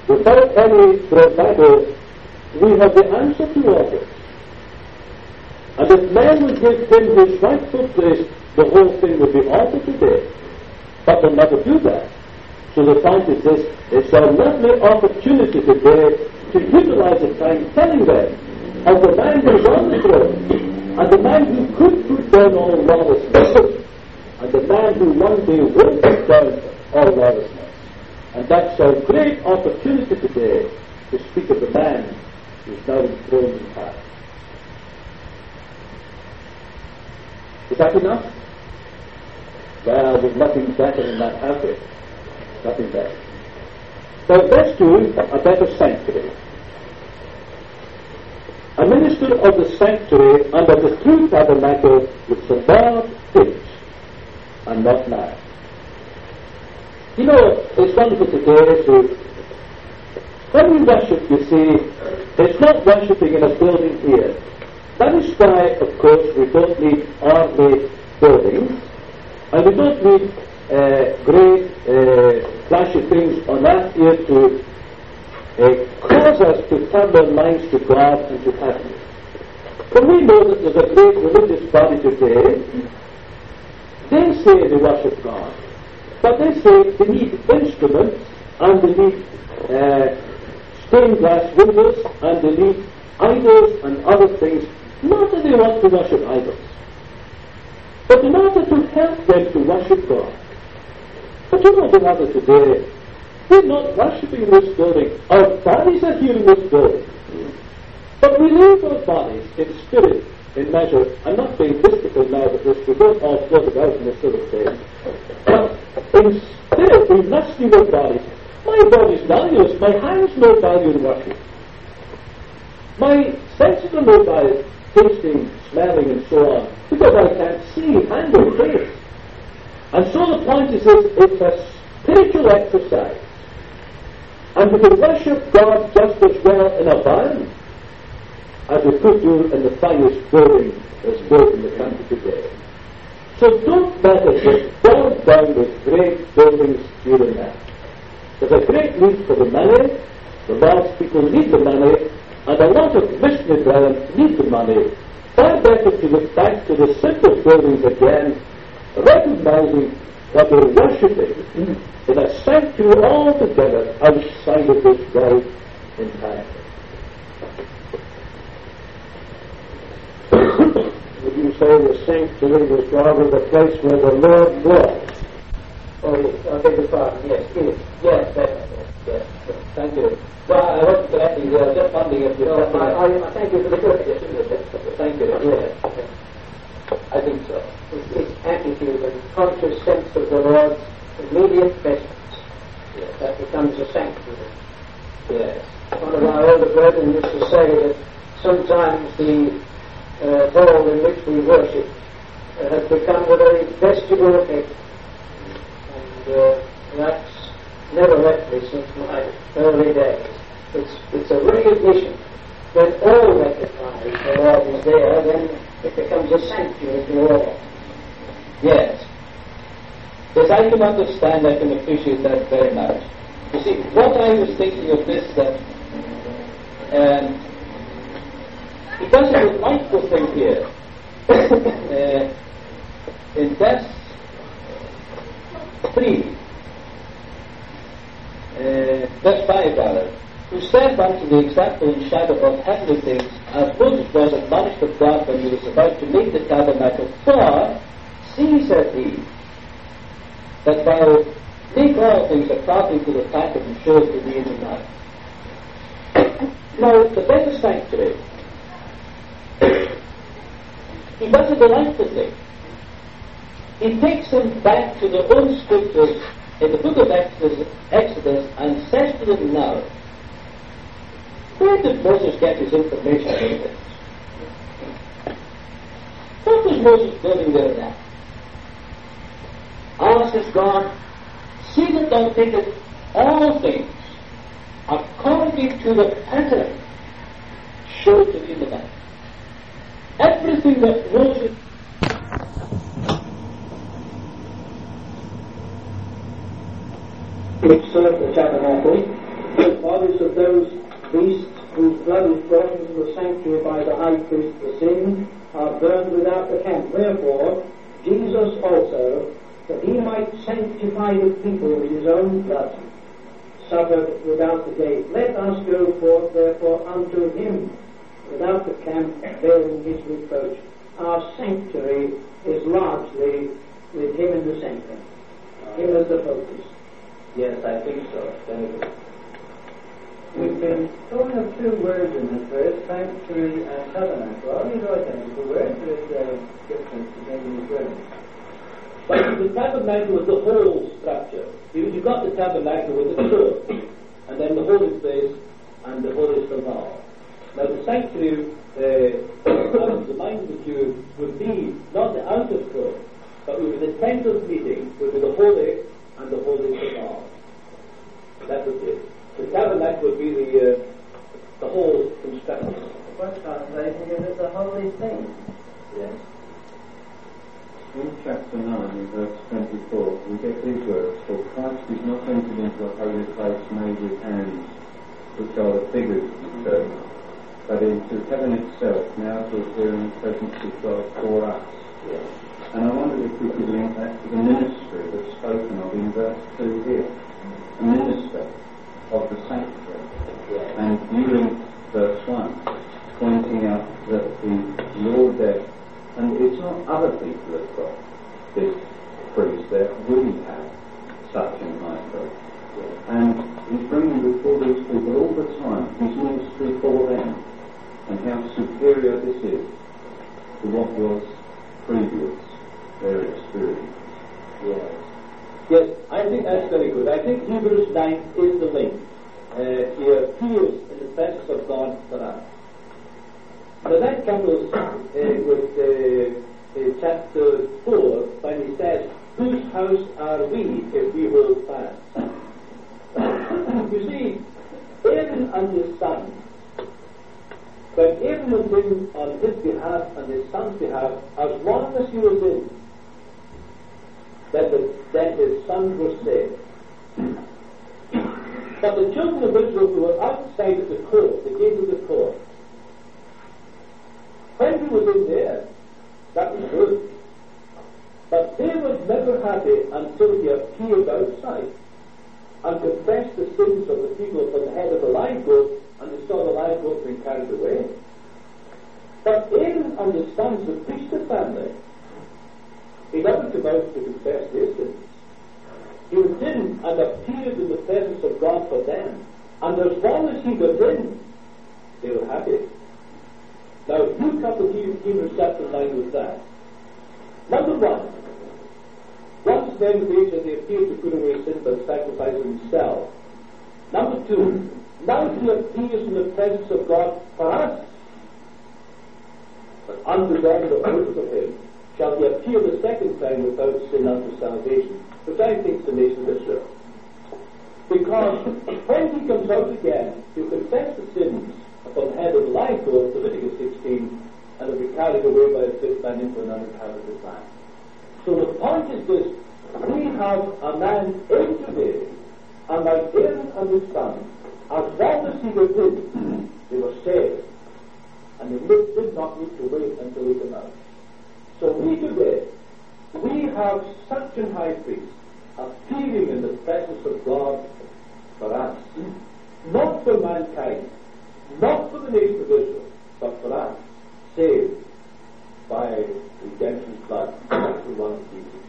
S1: without any bravado, we have the answer to all this. And if man would give him his rightful place, the whole thing would be altered today. But they'll never do that. So the point is this, it's a lovely opportunity today to utilize the time telling them of the man who's on the throne, and the man who could put down all lawlessness, and the man who one day will put down all lawlessness. And that's our great opportunity today to speak of the man who's now enthroned in power. Is that enough? Well, there's nothing better than that, have we? Nothing better. Now, let's do a better sanctuary. A minister of the sanctuary and of the true tabernacle with the Lord thinks, and not man. You know, it's wonderful today to, when we worship, you see, it's not worshipping in a building here. That is why, of course, we don't need ornate buildings, and we don't need great flashy things on earth here to cause us to turn our minds to God and to heaven. But we know that there's a great religious body today. They say they worship God, but they say they need instruments, and they need stained glass windows, and they need idols and other things. Not that they want to worship idols, but in order to help them to worship God. But you know the matter today, we're not worshipping this building. Our bodies are here in this building. But we leave our bodies in spirit, in measure. I'm not being mystical now because we don't all float about in this sort of thing. But in spirit, we must leave our bodies. My body's valueless. My hands no value in worship. My senses are no value, tasting, smelling, and so on, because I can't see, handle, taste. And so the point is this, it's a spiritual exercise. And we can worship God just as well in a barn as we could do in the finest building that's built in the country today. So don't let us get bogged down with great buildings here and there. There's a great need for the money. The Lord's people need the money, and a lot of missionary brethren need the money. Far better to look back to the simple buildings again, recognizing that we're worshipping in a sanctuary altogether outside of this world entirely.
S3: Would you say the sanctuary was rather the place where the Lord was?
S5: Oh, yes, I beg your pardon, yes, yes, definitely, yes, thank you. Well, I wasn't correcting you, I was just wondering if you... No, I thank you for the correction. Thank you, yes. I think so. It's attitude and conscious sense of the Lord's immediate presence. Yes, that becomes a sanctuary. Yes.
S3: One of our older brethren used to say that sometimes the hall in which we worship has become the very vestibule of heaven. And that's never left me since my early days. It's a recognition. When all recognize the Lord is there, then it becomes a sanctuary to all.
S5: Yes. Yes, I can understand, I can appreciate that very much. You see, what I was thinking of this, that because of the delightful thing here, in verse 3, verse 5 rather, who said unto the example and shadow of heavenly things, as Moses was admonished of God when he was about to make the tabernacle, for, see, said he, that thou make all things according to the pattern and shows to thee in the night. Now, the better sanctuary, he does a delightful thing. He takes them back to their own scriptures in the book of Exodus and says to them now, where did Moses get his information about this? What was Moses building there now? Allah says, God, see that thou makest all things according to the pattern showed to thee in the night. Everything that Moses
S6: which served the tabernacle, the bodies of those beasts whose blood was brought into the sanctuary by the high priest for sin, are burned without the camp. Wherefore, Jesus also, that he might sanctify the people with his own blood, suffered without the gate. Let us go forth, therefore, unto him without the camp, bearing his reproach. Our sanctuary is largely with him in the center, him as the focus.
S1: Yes, I think so.
S4: We've been talking of two words in this verse, sanctuary and tabernacle. All these are identical words, there is a difference between these words.
S1: But the tabernacle was the whole structure. You got the tabernacle with the door, and then the holy place and the holiest of all. Now the sanctuary, I was reminded of you, would be not the outer court, but would be the tent of meeting, would be the holy and the holiest of all. That would be it. The tabernacle would be the whole construction.
S4: One translation gives it the holy thing.
S1: Yes.
S7: In chapter 9, verse 24, we get these words, "For Christ is not entered into a holy place made with hands, which are the figures of the church, but into heaven itself, now to appear in the presence of God for us."
S1: Yes.
S7: And I wondered if we could link that to the ministry that's spoken of in verse 2 here. A minister of the sanctuary.
S1: Yes.
S7: And you link verse 1, pointing out that the Lord there, and it's not other people that got this priest there, we have such an high priest. And he's bringing before these people all the time his ministry for them, and how superior this is to what was previous, their experience.
S1: Yes. Yes, I think that's very good. I think Hebrews 9 is the link. He appears in the presence of God for us. Now that couples with chapter 4 when he says, "Whose house are we if we hold fast?" You see, Aaron and his son, when Aaron was in on his behalf and his son's behalf, as long as he was in, then his sons were saved. But the children of Israel who were outside of the court, the gate of the court, when he was in there, that was good. But they were never happy until he appeared outside and confessed the sins of the people from the head of the live goat, and they saw the live goat being carried away. But Aaron and his sons, the priesthood family, he never came out to confess their sins. He was in and appeared in the presence of God for them. And as long as he was in, they were happy. Now, you couple Hebrews chapter 9 with that. Number one, once men of age they appeared to put away sin by sacrificing himself. Number two, now he appears in the presence of God for us. But unto them that wait for him shall he appear the second time without sin unto salvation, which I think is the nation of Israel. Because when he comes out again, he'll confess the sins upon the head of the live goat, Leviticus 16, and will be carried away by a fifth man into an uninhabited land. So the point is this: we have a man in today, and like Aaron and his son, as long as he was in, they were saved, and they did not need to wait until he came out. So we today, we have such a high priest appearing in the presence of God for us, not for mankind, not for the nation of Israel, but for us, saved by redemption's blood, that's the one of Jesus.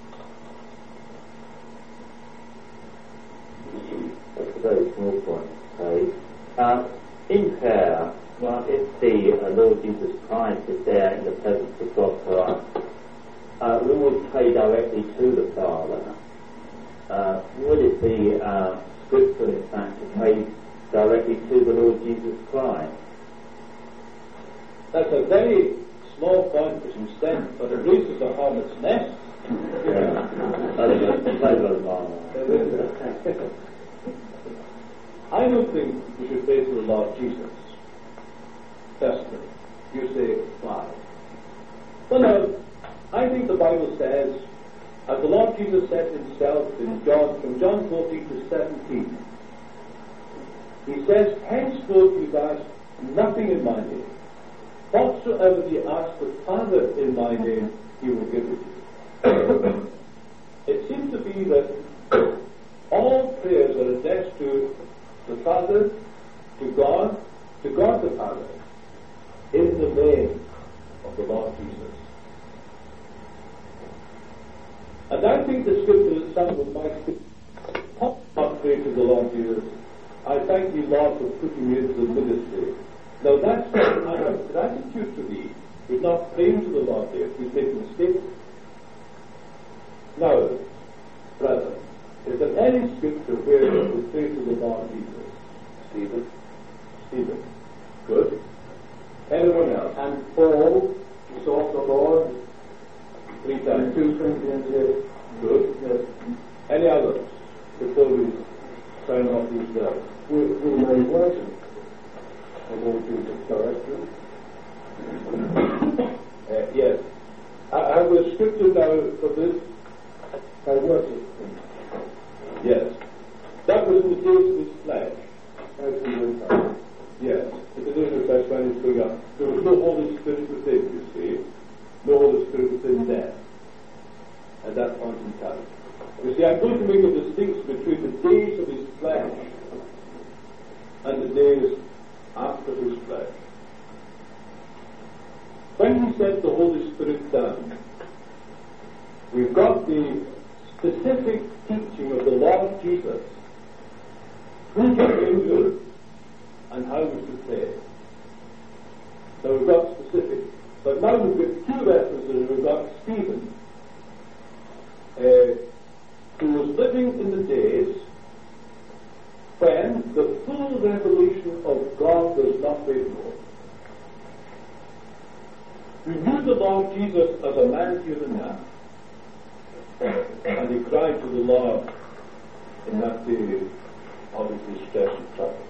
S8: That's a very small point. In prayer, well, if the Lord Jesus Christ is there in the presence of God for us, we would pray directly to the Father. Would it be scriptural, in fact, to pray directly to the Lord Jesus Christ?
S1: That's a very small point which instead, but it raises a hornet's nest.
S8: Yeah.
S1: I don't think we should pray to the Lord Jesus. Personally, you say why? Well, now, I think the Bible says, as the Lord Jesus said himself in from John 14 to 17, he says, "Henceforth you've asked nothing in my name. whatsoever ye ask the Father in my name, he will give it you. It seems to be that all prayers are addressed to the Father, to God the Father, in the name of the Lord Jesus. And I think the scripture that some of my not pray to the Lord Jesus, I thank you, Lord, for putting me into the ministry. Now that's not an attitude to be. He's not praying to the Lord there. He's making mistakes. Now, brother, is there any scripture where we pray to the Lord Jesus? Stephen. Good. Anyone else?
S3: And Paul sought the Lord
S1: 3 times.
S3: 2 Corinthians 8.
S1: Good.
S3: Yes.
S1: Any others before we sign off these words?
S3: We may worship the Lord Jesus directly.
S1: Yes. I have a scripture now for this.
S3: I worship him.
S1: Yes. That was in the days of his flesh.
S3: As he went out.
S1: Yes. In the days of his flesh when he was going up. There was no Holy Spirit within, you see. No Holy Spirit within them. At that point in time. You see, I'm going to make a distinction between the days of his flesh and the days after his flesh. When he sent the Holy Spirit down, we've got the specific teaching of the Lord Jesus, who to endure and how we should pray. So we've got specific. But now we've got 2 references. We've got Stephen, who was living in the days when the full revelation of God was not made known. Who knew the Lord Jesus as a man, human man, and he cried to the Lord in that day of his distress and trouble.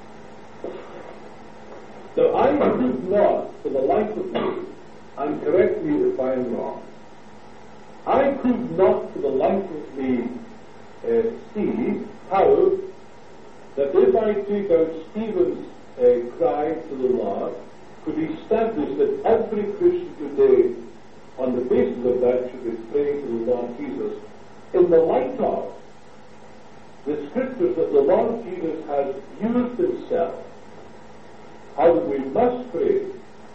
S1: Now I could not, for the life of me, and correct me if I am wrong, I could not for the life of me see how that if I take out Stephen's cry to the Lord, could establish that every Christian today, on the basis of that, should be praying to the Lord Jesus in the light of the scriptures that the Lord Jesus has used himself, how that we must pray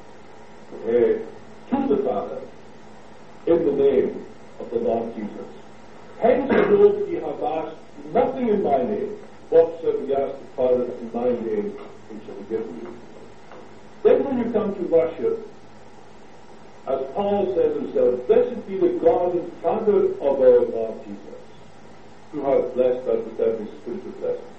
S1: to the Father in the name of the Lord Jesus. Hence, Lord, ye have asked nothing in my name. Whatsoever ye ask the Father in my name, he shall give you. Then when you come to worship, as Paul says himself, blessed be the God and Father of our Lord Jesus, who hath blessed us with every spiritual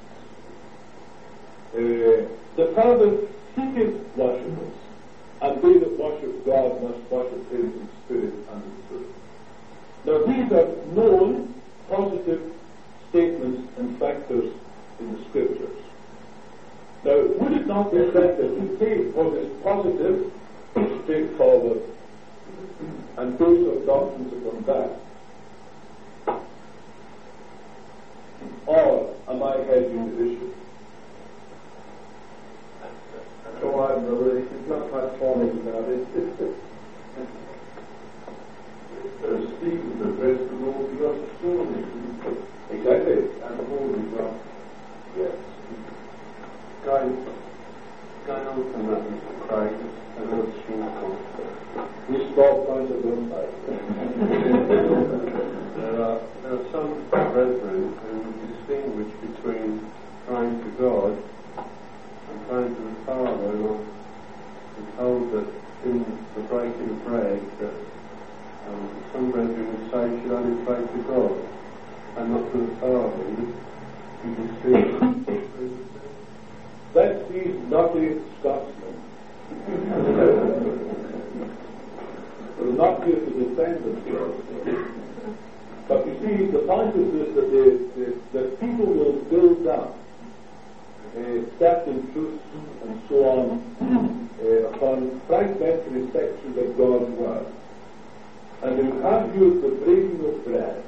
S1: blessing. The Father seeketh worshippers, and they that worship God must worship him in spirit and in truth. Now these are known positive statements and factors in the scriptures. Now, would it not be said that we take what is positive, straightforward, and base our doctrines upon that? Or am I hedging the issue?
S2: Go on, brother. It's not much falling about it. Stephen addressed the Lord because surely.
S1: Exactly.
S2: And the Lord is up. Yes. Going on from that, Mr. Craig, a little short.
S1: We stop points of one
S2: There are some brethren who distinguish between crying to God and crying to the Father, and I'm told that in the breaking of bread that some brethren would say you should only pray to God and not to the Father. You distinguish.
S1: That's these naughty Scotsmen. They're not here to defend themselves. But you see, the point is this, that people will build up certain truths and so on upon fragmentary sections of God's Word. And you have used the breaking of bread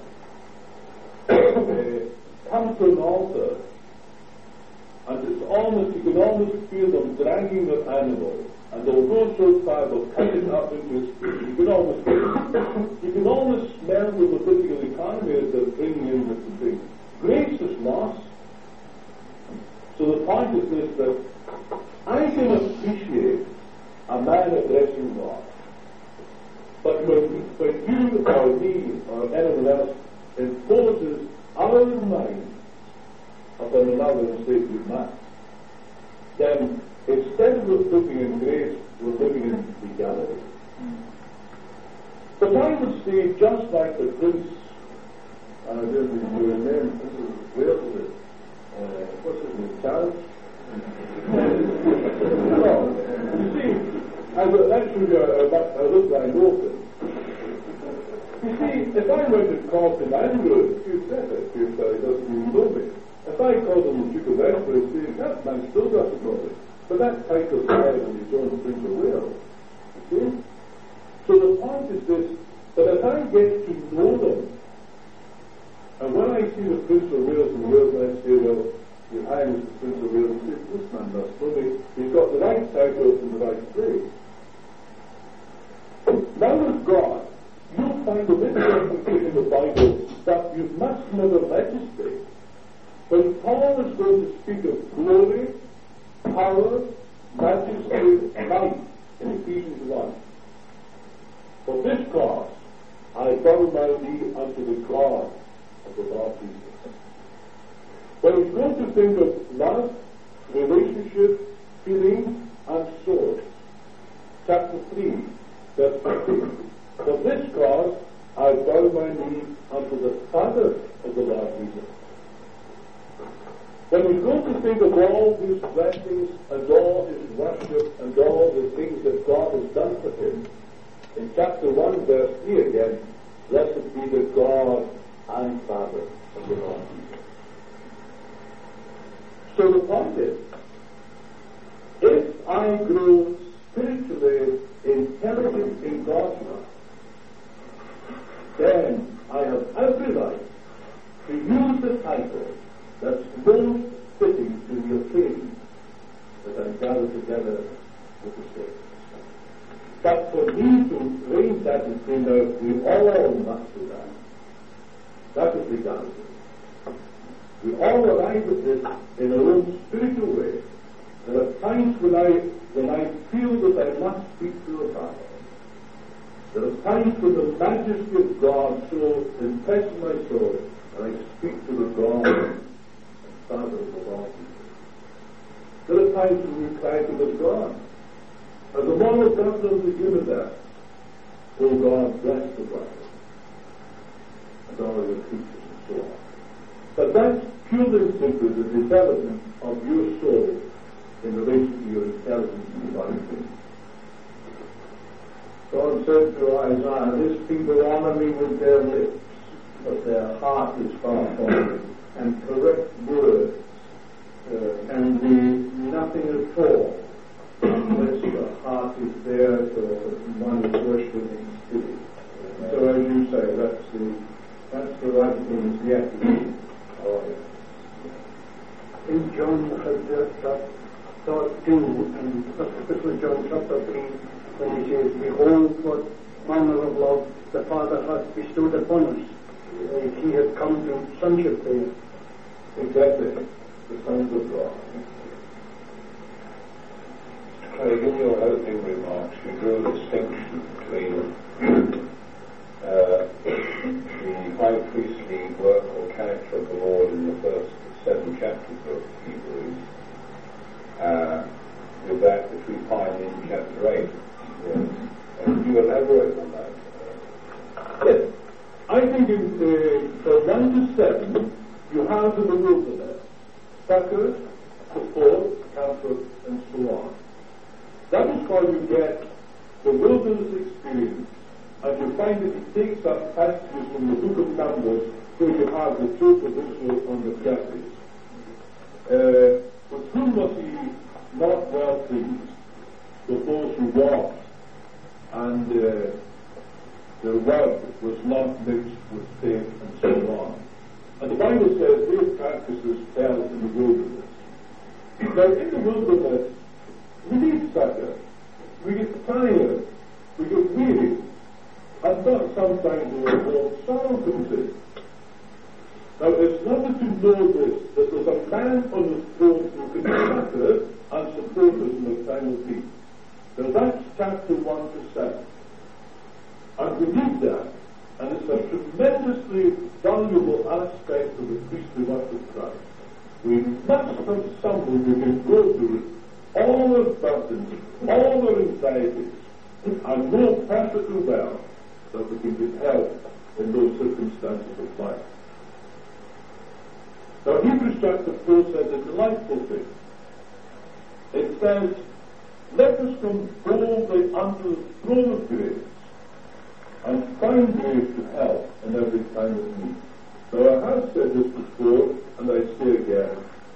S1: come to an altar, and it's almost, you can almost feel them dragging their animal
S9: and they'll go so far, they'll cut it up into its pieces. You can almost smell the political economy as they're bringing in the thing. Grace is lost. So the point is this, that I can appreciate a man addressing God. But when you or me or anyone else imposes our mind upon another and say you must, then instead of living in grace, we're living in legality. But I would say, just like the prince, I don't know your name, this is Wales, what's his name, Charles? No, you see, that should be a look I know. You see, if I went to call him Andrew, you said it, he doesn't even know me. If I called him the Duke of Edinburgh, he'd say, that man still doesn't know me. But that title's higher than his own Prince of Wales. You see? So the point is this, that as I get to know them, and when I see the Prince of Wales in Wales, I say, well, Your Highness the Prince of Wales, and say, this man must know me. He's got the right title in the right place. Now with God, you'll find a little in the Bible that you must never legislate. When Paul is going to speak of glory, power, majesty, and might in Ephesians 1, for this cause I bow my knee unto the God of the Lord Jesus. When he's going to think of love, relationship, feeling, and soul, chapter 3, verse 15. For this cause I bow my knee unto the Father of the Lord Jesus. When we go to think of all his blessings and all his worship and all the things that God has done for him, in chapter 1, verse 3 again, blessed be the God and Father of the Lord Jesus. So the point is, if I grow spiritually intelligent in God's love, then I have every right to use the title that's most fitting to the occasion that I gather together with the saints. But for me to raise that and say, now, we all must do that. That is legality. We all arrive at this in our own spiritual way. There are times when I feel that I must speak to the Father. There are times when the majesty of God so impresses my soul, and I speak to the God and Father of the Lord Jesus. There are times when we cry to the God. And the moral government is given that. Oh God, bless the bride and all the creatures and so on. But that's purely and simply the development of your soul in relation to your intelligence and divine things. God said to Isaiah, this people honor me with their lips, but their heart is far from me. And correct words can be nothing at all unless the heart is there for one is worshipping in spirit. So as you say, that's the right thing is yet to be.
S6: In John that thought 2 and specifically John chapter 3, when he says, behold what manner of love the Father hath bestowed upon us. He had come to sonship there.
S9: Exactly. The sons of God.
S7: Craig, in your opening remarks, you drew a distinction between the high priestly work or character of the Lord in the first 7 chapters of Hebrews with that which we find in chapter 8. Yes. Can you elaborate on that?
S9: Yes. I think from 1 to 7, you have in the wilderness succors, support, comfort, and so on. That is why you get the wilderness experience, and you find that he takes up passages from the book of Numbers where you have the children of Israel on the judges. With whom was he not well pleased? With those who walked, and their word was not mixed with faith, and so on. And the Bible says these practices fell in the wilderness. Now, in the wilderness, we need succor. stand on the throne who can shatter us and support us in the time of peace. Now that's chapter 1 to 7. And we need that. And it's a tremendously valuable aspect of the priestly work of Christ. We must have someone who can go through all our burdens, all our anxieties, and know perfectly well that we can get help in those circumstances of life. Now Hebrews chapter 4 says a delightful thing. It says, let us come boldly unto the throne of grace and find grace to help in every time of need. Now I have said this before, and I say again,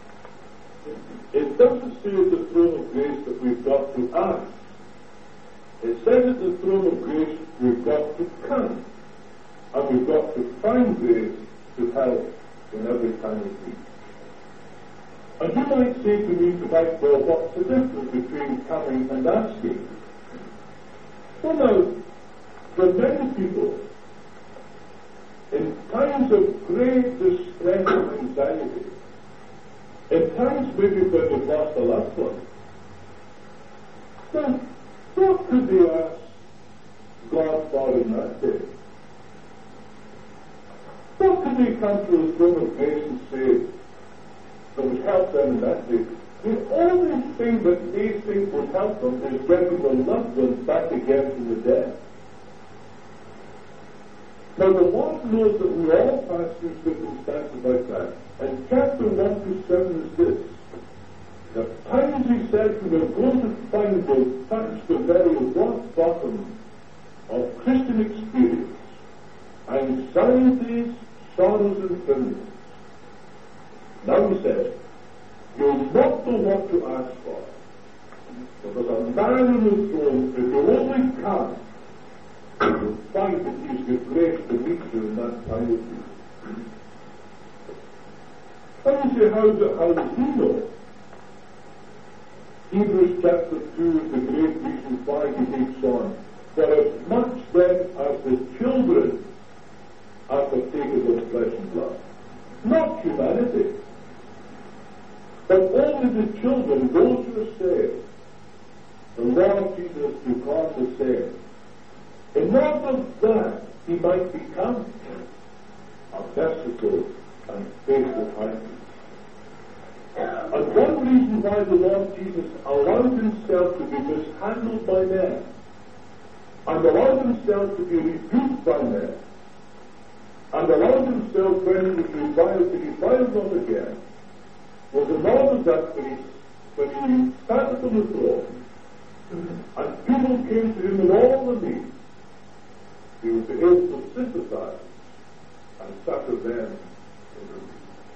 S9: it doesn't say at the throne of grace that we've got to ask. It says at the throne of grace we've got to come, and we've got to find grace to help in every time of need. And you might say to me tonight, well, what's the difference between coming and asking? Well, now, there are many people in times of great distress and anxiety, in times maybe when they've lost a loved one. Now, what could they ask God for in that day? What could they come to the throne of grace and say that would help them in that day? The only thing that they think would help them is bringing their loved ones back again from the dead. Now the Lord knows that we all pass through circumstances like that. And chapter 1 to 7 is this. At times he said we are going to find those touch the very rock bottom of Christian experience, anxieties, sorrows and burdens. Now he says, you'll not know what to ask for. But there's a man on the throne, if you only come, you'll find that he's got grace to meet you in that time of need. And you say, how does he know? Hebrews chapter 2 is the great reason why he takes on. For as much then as the children are partakers of flesh and blood. Not humanity, but only the children, those who are saved. The Lord Jesus took on the same. In order that he might become a merciful and faithful high priest. And one reason why the Lord Jesus allowed himself to be mishandled by men, and allowed himself to be rebuked by men, and allowed himself when he was reviled to be reviled not again, was in order that when he sat upon the throne, and people came to him in all the need, he was able to sympathize and succor them in their need.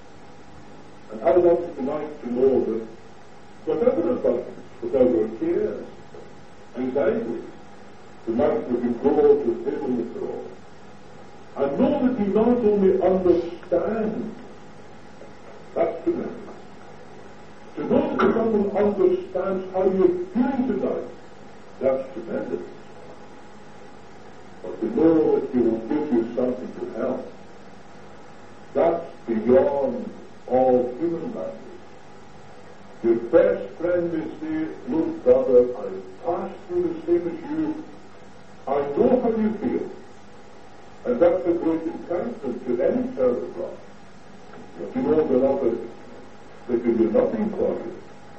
S9: And I want you tonight to know that whatever about us, whatever cares, anxieties, tonight we can go to him on the throne and know that he not only understands, that's tremendous. To know that someone understands how you're feeling tonight, that's tremendous. But to know that he will give you something to help, that's beyond all human matters. Your best friend may say, look brother, I've passed through the same as you, I know how you feel. And that's a great encouragement to any child of God. But you know, beloved, there can be nothing for you.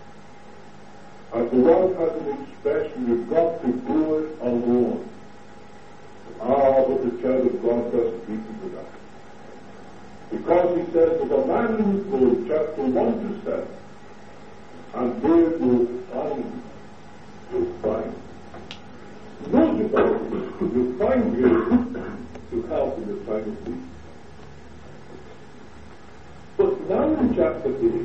S9: As the Lord has an expression, you've got to do it alone. But the child of God doesn't need to do that. Because he says, there's a man in the throne, chapter 1 to 7, and there you'll find. You'll find grace to help in the time of need. But now in chapter 8,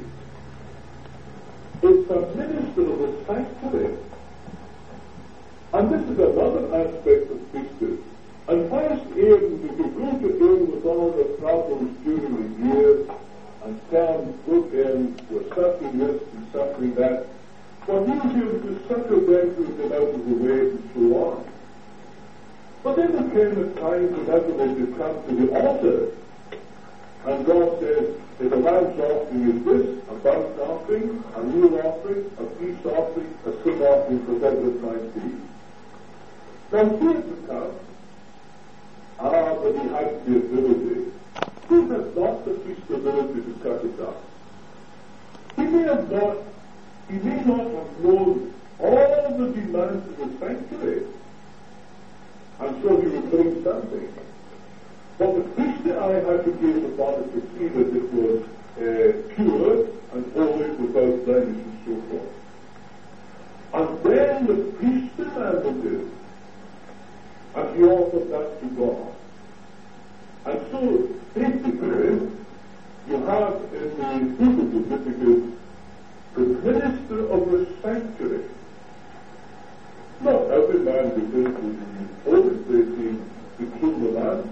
S9: it's a minister of the sanctuary. And this is another aspect of priesthood. And whilst Aaron, if you go to Aaron with all the problems during the year, and tell him, look, Aaron, we're suffering this and suffering that, well, he was able to succor them to get out of the way and so on. But then there came a time whenever they could come to the altar, and God says, if a man's off offering is this, a burnt offering, a meal offering, a peace offering, a sin offering presented might be. Now here it becomes, but he has the ability. Who has not the priest's ability to cut it down? He may not have known all the demands of the sanctuary, and so he was doing something. But the priestly eye had to gaze upon it to see that it was pure and holy without blemish and so forth. And then the priest demanded it, and he offered that to God. And so, basically, you have in the book of Leviticus the minister of the sanctuary. Not every man who goes to the holy place to clean the land.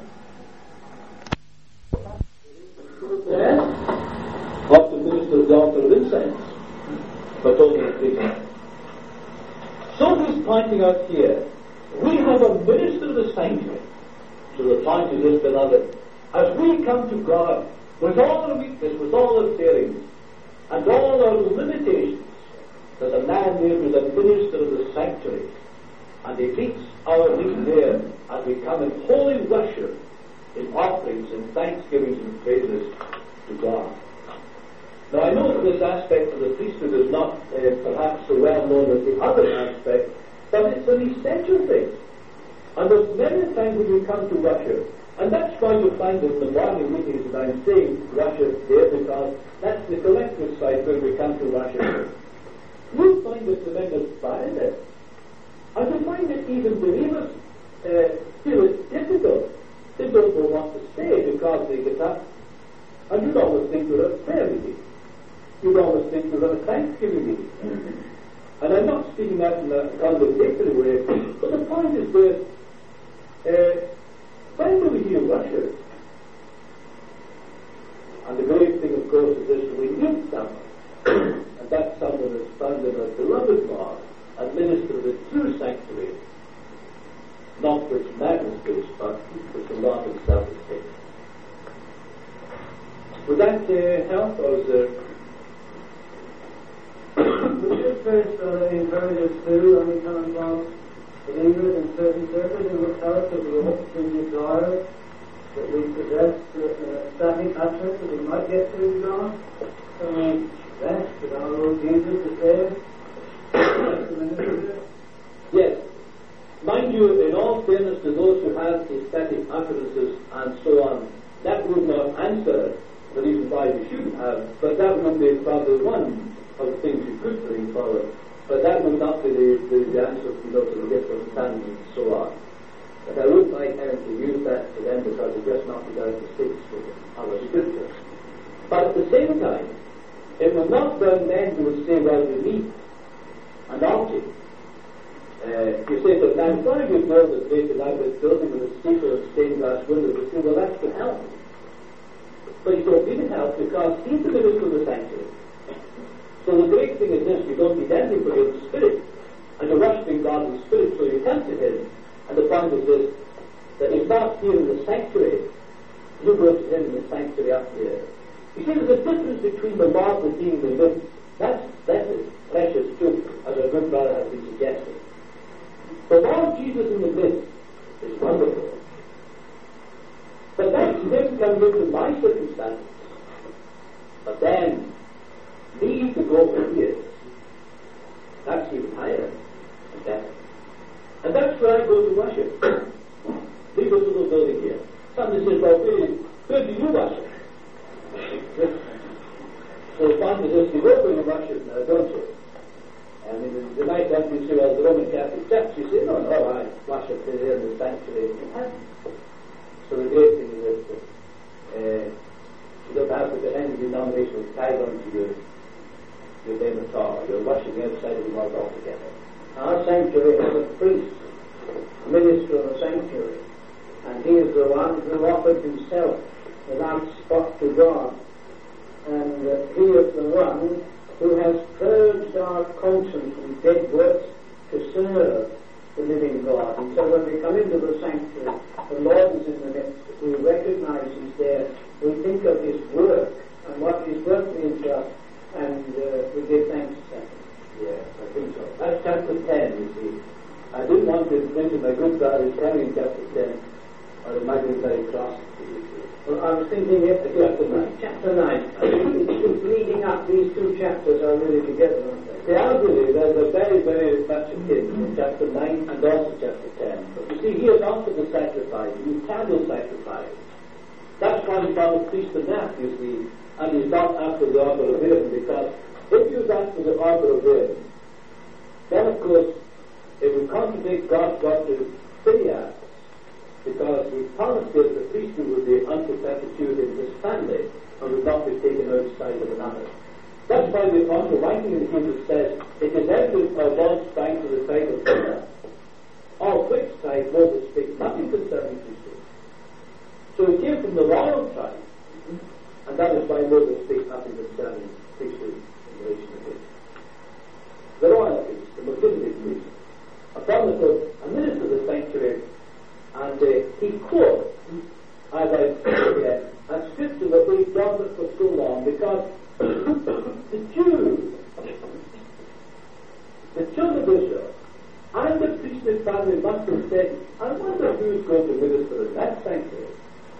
S1: What the minister of the altar of incense, but only the priest. So he's pointing out here, we have a minister of the sanctuary. So the point is this, beloved, as we come to God with all our weakness, with all our failings, and all our limitations, there's a man there who's a minister of the sanctuary, and he meets our need there as we come in holy worship, in offerings and thanksgivings and praises to God. Now I know that this aspect of the priesthood is not perhaps so well known as the other aspect, but it's an essential thing. And there's many times when we come to worship, and that's why you'll find that in the morning meetings that I'm saying worship there, because that's the collective side where we come to worship. You'll find a tremendous fire there. And you'll find that even believers feel it's difficult. They don't know what to say because they get up. And you'd always think you're at a prayer meeting. You'd always think you're at a thanksgiving meeting. And I'm not speaking that in a condemnatory way, but the point is this. When do we hear worship? And the great thing, of course, is this: we meet someone, and that someone is found in a beloved God, and minister of the true sanctuary, not which man is this, but which the Lord himself is taken. Would that help, or is there...
S4: This verse encourages too, when we come across believers in certain churches who will tell us that we hope to desire that we possess static utterance that we might get to God. So we rest that our Lord Jesus is there.
S1: Yes. Mind you, in all fairness to those who have ecstatic utterances and so on, that would not answer the reason why we shouldn't have, but that would be probably one of the things you could bring forward. But that would not be the answer, to the gift of understanding and so on. But I wouldn't like to use that to them because it just knocks it out of the sticks with our scriptures. But at the same time, it was not the men who would say, well, you meet and ought you say that I'm sorry you know that they can have this building with a steeple and stained glass windows. You say, well, that's to help. But you don't need help because he's the minister of the sanctuary. So the great thing is this: you don't need anything but your spirit, and you're worshiping God in spirit, so you come to him. And the point is this: that he's not here in the sanctuary, you go to him in the sanctuary up here. You see, there's a difference between the Lord and being the midst. That is precious too, as our good brother has been suggesting. The Lord Jesus in the midst is wonderful. But that's him coming into my circumstances. But then, me to go where he is, that's even higher and better. And that's where I go to worship. We go to the building here. Somebody says, well, where do you worship? So the point is this: you go where you worship now, don't you? And the night after you say, well, the Roman Catholic Church, you say, no, I worship here in the sanctuary in heaven. So the great thing is that you don't have to get any denominational tie on to your name at all. You're worshiping outside of the world altogether.
S3: Our sanctuary has a priest, minister of the sanctuary, and he is the one who offered himself without spot to God. And he is the one who has purged our conscience from dead works to serve the living God. And so when we come into the sanctuary, the Lord is in the midst. We recognize he's there. We think of his work
S4: and what is perfectly just, and we give thanks to that.
S1: Yes, I think so. That's chapter 10, you see. I didn't want to mention my good brother is carrying chapter 10, or it might be very cross.
S4: Well, I was thinking it chapter 9. Chapter 9. It's leading up, these two chapters are really together, aren't they?
S1: They are really. There's a very, very much akin in chapter 9 and also chapter 10. But you see, here after the sacrifice, you candle sacrifice. That's why he found the priest of that, you see, and he's not after the Arbor of Aaron, because if he was after the Arbor of Aaron, then of course it would contradict God's word to Phineas, because he promised that the priesthood would be unto perpetuity in his family and would not be taken outside of another. That's why the apostle writing in the Hebrews says, it is evident how God sprang to the side of Phineas, of which side Moses speaks nothing concerning priesthood. So he came from the royal tribe, and that is why Moses speaks nothing concerning priesthood in relation to it. The royal priest, the Melchizedek priest, upon the court, a minister of the sanctuary, and he quotes, as I said again, a scripture that we've done it for so long, because the Jews, the children of Israel, and the priestly family must have said, I wonder who's going to minister in that sanctuary.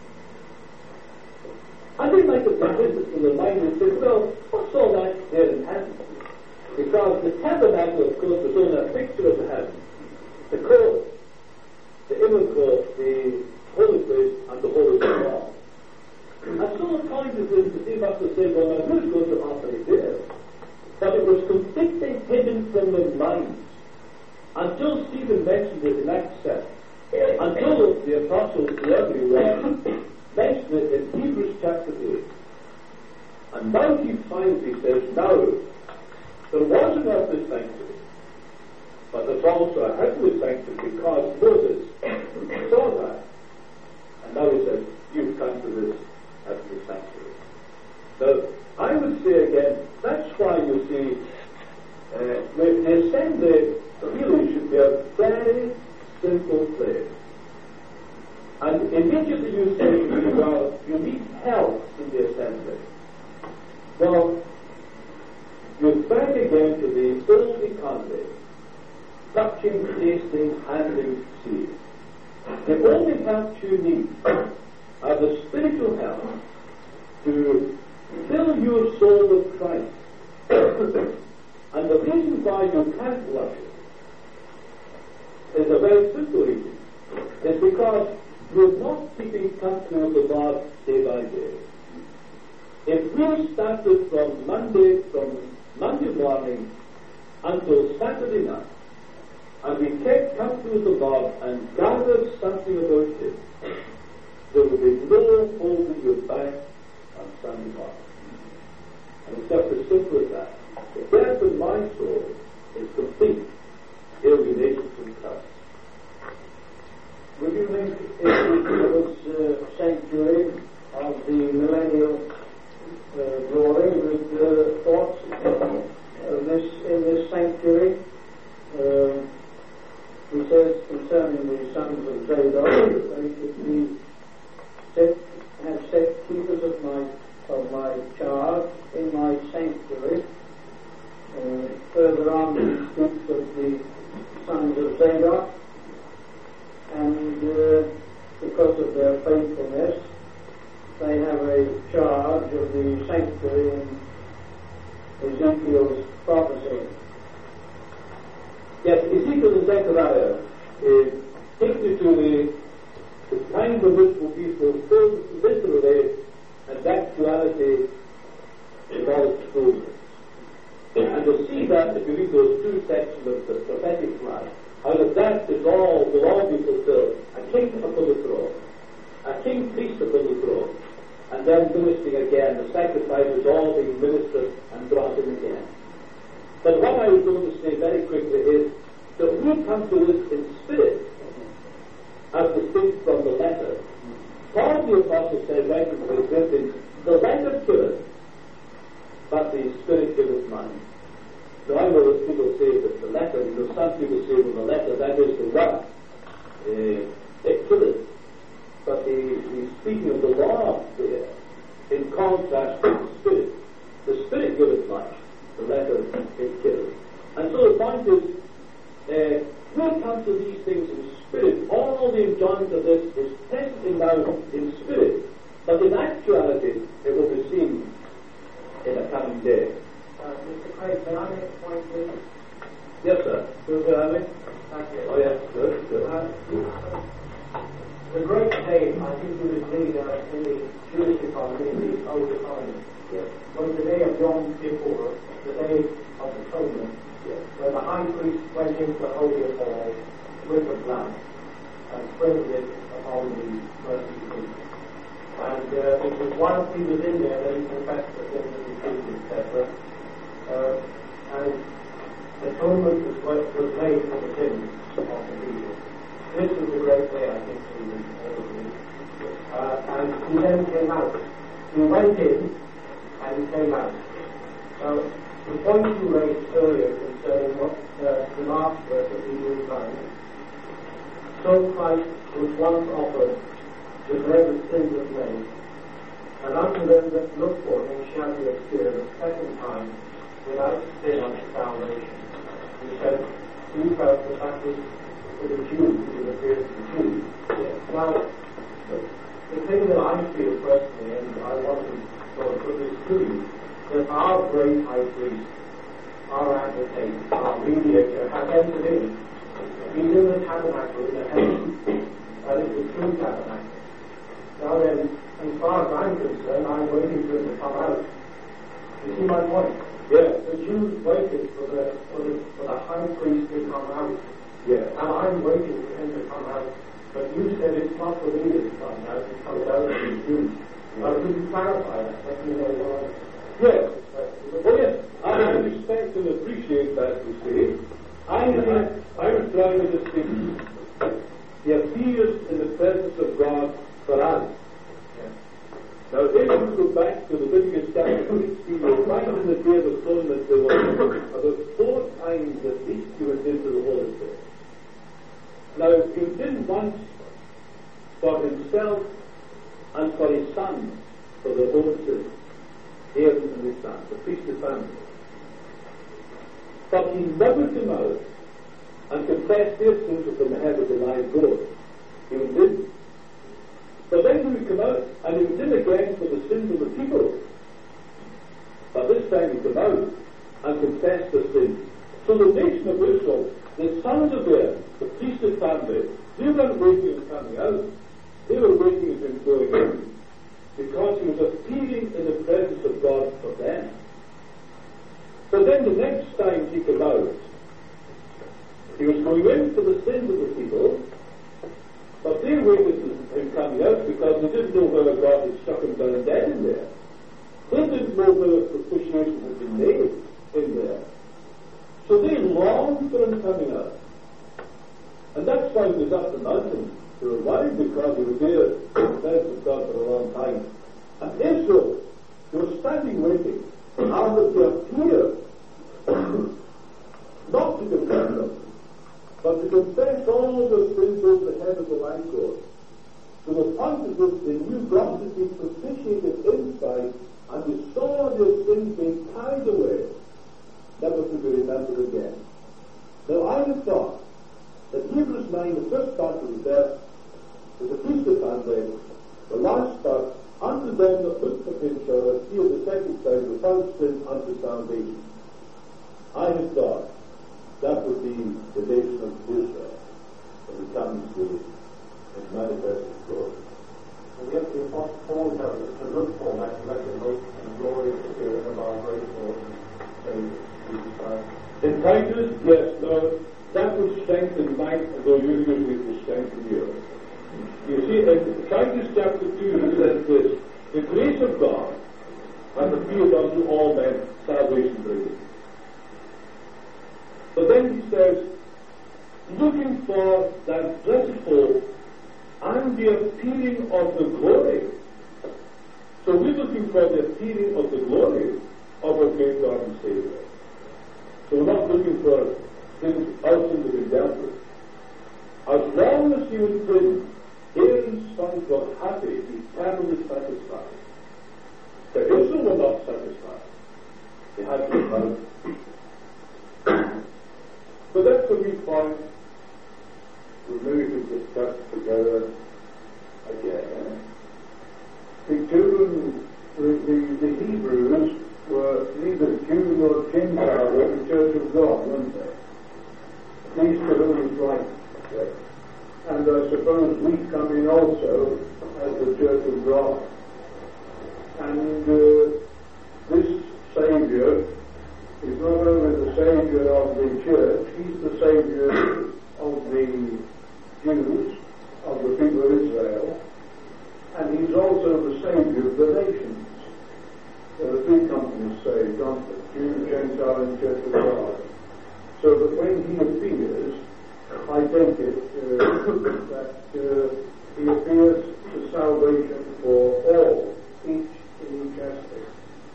S1: I think like the simplicity in the mind and say, well, what's all that there in heaven? Because the tabernacle, of course, was only a picture of the heaven. The court, the inner court, the holy place, and the holy wall. And so the point is that they must have said, well, now who's going to operate there? But it was completely hidden from their minds until Stephen mentioned it in Acts 7, until the apostles, the everyone, mentioned it in Hebrews chapter 8. And now he finally says, now, there was an earthly sanctuary, but there's also a heavenly sanctuary because Moses saw that. And now he says, you've come to this heavenly sanctuary. So I would say again, that's why you see, the assembly really should be a very simple place. And immediately you say, well, you need help in the assembly. Well, you back again to the old economy, touching, tasting, handling seed. The only help you need are the spiritual help to fill your soul with Christ. And the reason why you can't worship is a very simple reason. It's because you're not keeping company with the Lord day by day. If we started from Monday morning until Saturday night, and we kept company with the Lord and gathered something about Him, there would be no holding you back on Sunday morning. And it's just as simple as that. The death in my soul is complete alienation from Christ.
S4: Would you link Ezekiel's sanctuary of the millennial glory with thoughts in this sanctuary? He says concerning the sons of Zadok, they should be have set keepers of my charge in my sanctuary. Further on, he speaks of the sons of Zadok, and because of their faithfulness, they have a charge of the sanctuary in Ezekiel's prophecy.
S1: Yes, Ezekiel and Zechariah take you to the time of which will be fulfilled literally, and actuality in all its fullness. And you'll see that if you read those two sections of the prophetic line, how that will all be fulfilled. A king upon the throne, a king priest upon the throne, and then ministering again, the sacrifices all being ministered and brought in again. But what I was going to say very quickly is that we come to this in spirit, as distinct from the letter. Paul the Apostle said right in the Corinthians, the letter killeth, but the spirit giveth mind. So I know that people say that the letter, some people say with the letter, that is the word, it killeth. But the speaking of the law there, in contrast to the Spirit. The Spirit giveth life, the letter it kills. And so the point is, we'll come to these things in spirit. All the enjoyment of this is presently now in spirit, but in actuality it will be seen in a coming day.
S4: Mr. Craig, can I make a point, please?
S1: Yes, sir. Good, Alex.
S4: Thank you.
S1: Oh, yes, good, good.
S4: The great day, I think you would read in the Jewish economy, in the old economy, was the day of Yom Kippur, the day of atonement, where the high priest went into the Holy of Holies with the blood and sprinkled it upon the mercy seat. And it was whilst he was in there that he confessed the sins of his people, etc. And atonement was made for the sins of the people. This was a great day, I think, for the and he then came out. He went in and he came out. Now, the point you raised earlier concerning what the last verse of Hebrews 9, so Christ was once offered to bear the sins of men, and unto them that look for him shall be appeared a second time without sin unto salvation. He said, he felt that was for the Jews, who appeared to the Jews. Now, the thing that I feel personally, and I want to sort of put this to you, that our great high priest, our advocate, our mediator, has entered in. He's in the tabernacle in the heavens, and it's a true tabernacle. Now then, as far as I'm concerned, I'm waiting for him to come out. You see my point?
S1: Yes.
S4: The Jews waited for the high priest to come out.
S1: Yes.
S4: And I'm waiting for him to come out. But you said it's not for me to come out, it comes out of the Jews. Now, could you clarify that? Let me know why.
S1: Yes. Oh, yes. I respect and appreciate that, you see. I was trying to distinguish. He appears in the presence of God for us.
S4: Yes.
S1: Now, if you go back to Leviticus chapter 16, you'll find in the Day of Atonement there were about 4 times at least he went into the Holy Place. Now, he did once for himself and for his son, for their own sins, Aaron and his son, the priestly family. But he never came out and confessed their sins upon the head of the live goat. He didn't. But then he would come out and he did again for the sins of the people. But this time he came out and confessed their sins. So the nation of Israel, the sons of Aaron, the priestly family, they weren't waiting on coming out. They were waiting on him going in, because he was appearing in the presence of God for them. But then the next time he came out, he was going in for the sins of the people, but they waited on him coming out because they didn't know whether God had struck him down dead in there. They didn't know whether propitiation had been made in there. So they longed for him coming out. And that's why he was up the mountain. They were worried because he was there in the presence of God for a long time. And Israel, they were standing waiting how that to appear, not to confess them, but to confess all their sins over the head of the live goat. To the point at which they knew God had been propitiated inside, and they saw their sins being carried away, never to be remembered again. Now I have thought that Hebrews 9, the first part of the verse, is a priestly family. The last part, unto them that look for him shall appear the second time without sin unto salvation. I have thought that would be the nation of Israel when it comes to its manifest glory.
S4: And yet the Apostle Paul tells us to look for that blessed hope and glorious spirit of our great Lord and Savior, Jesus Christ.
S1: In Titus, yes, no, that would strengthen mine, although you use it to strengthen yours. You see, in Titus chapter 2, he says this: the grace of God hath appeared unto all men, salvation bringing. But then he says, looking for that blessed hope and the appearing of the glory. So we're looking for the appearing of the glory of our great God and Savior. So we're not looking for things outside of example. As long as he was in prison, Aaron's sons were happy, eternally satisfied. But Israel were not satisfied.
S9: at the moment. But that's a wee point. Maybe we could discuss together again. The children, the Hebrews were neither Jew nor Gentile, they were the Church of God, weren't they? These to whom is right. And I suppose we come in also as the Church of God. And this Saviour is not only the Saviour of the Church, He's the Saviour of the Jews, of the people of Israel, and He's also the Saviour of the nations. There are three companies saved, aren't there? Jew, Gentile, and Church of God. So that when He appears, I take it that He appears to salvation for all, each in each aspect.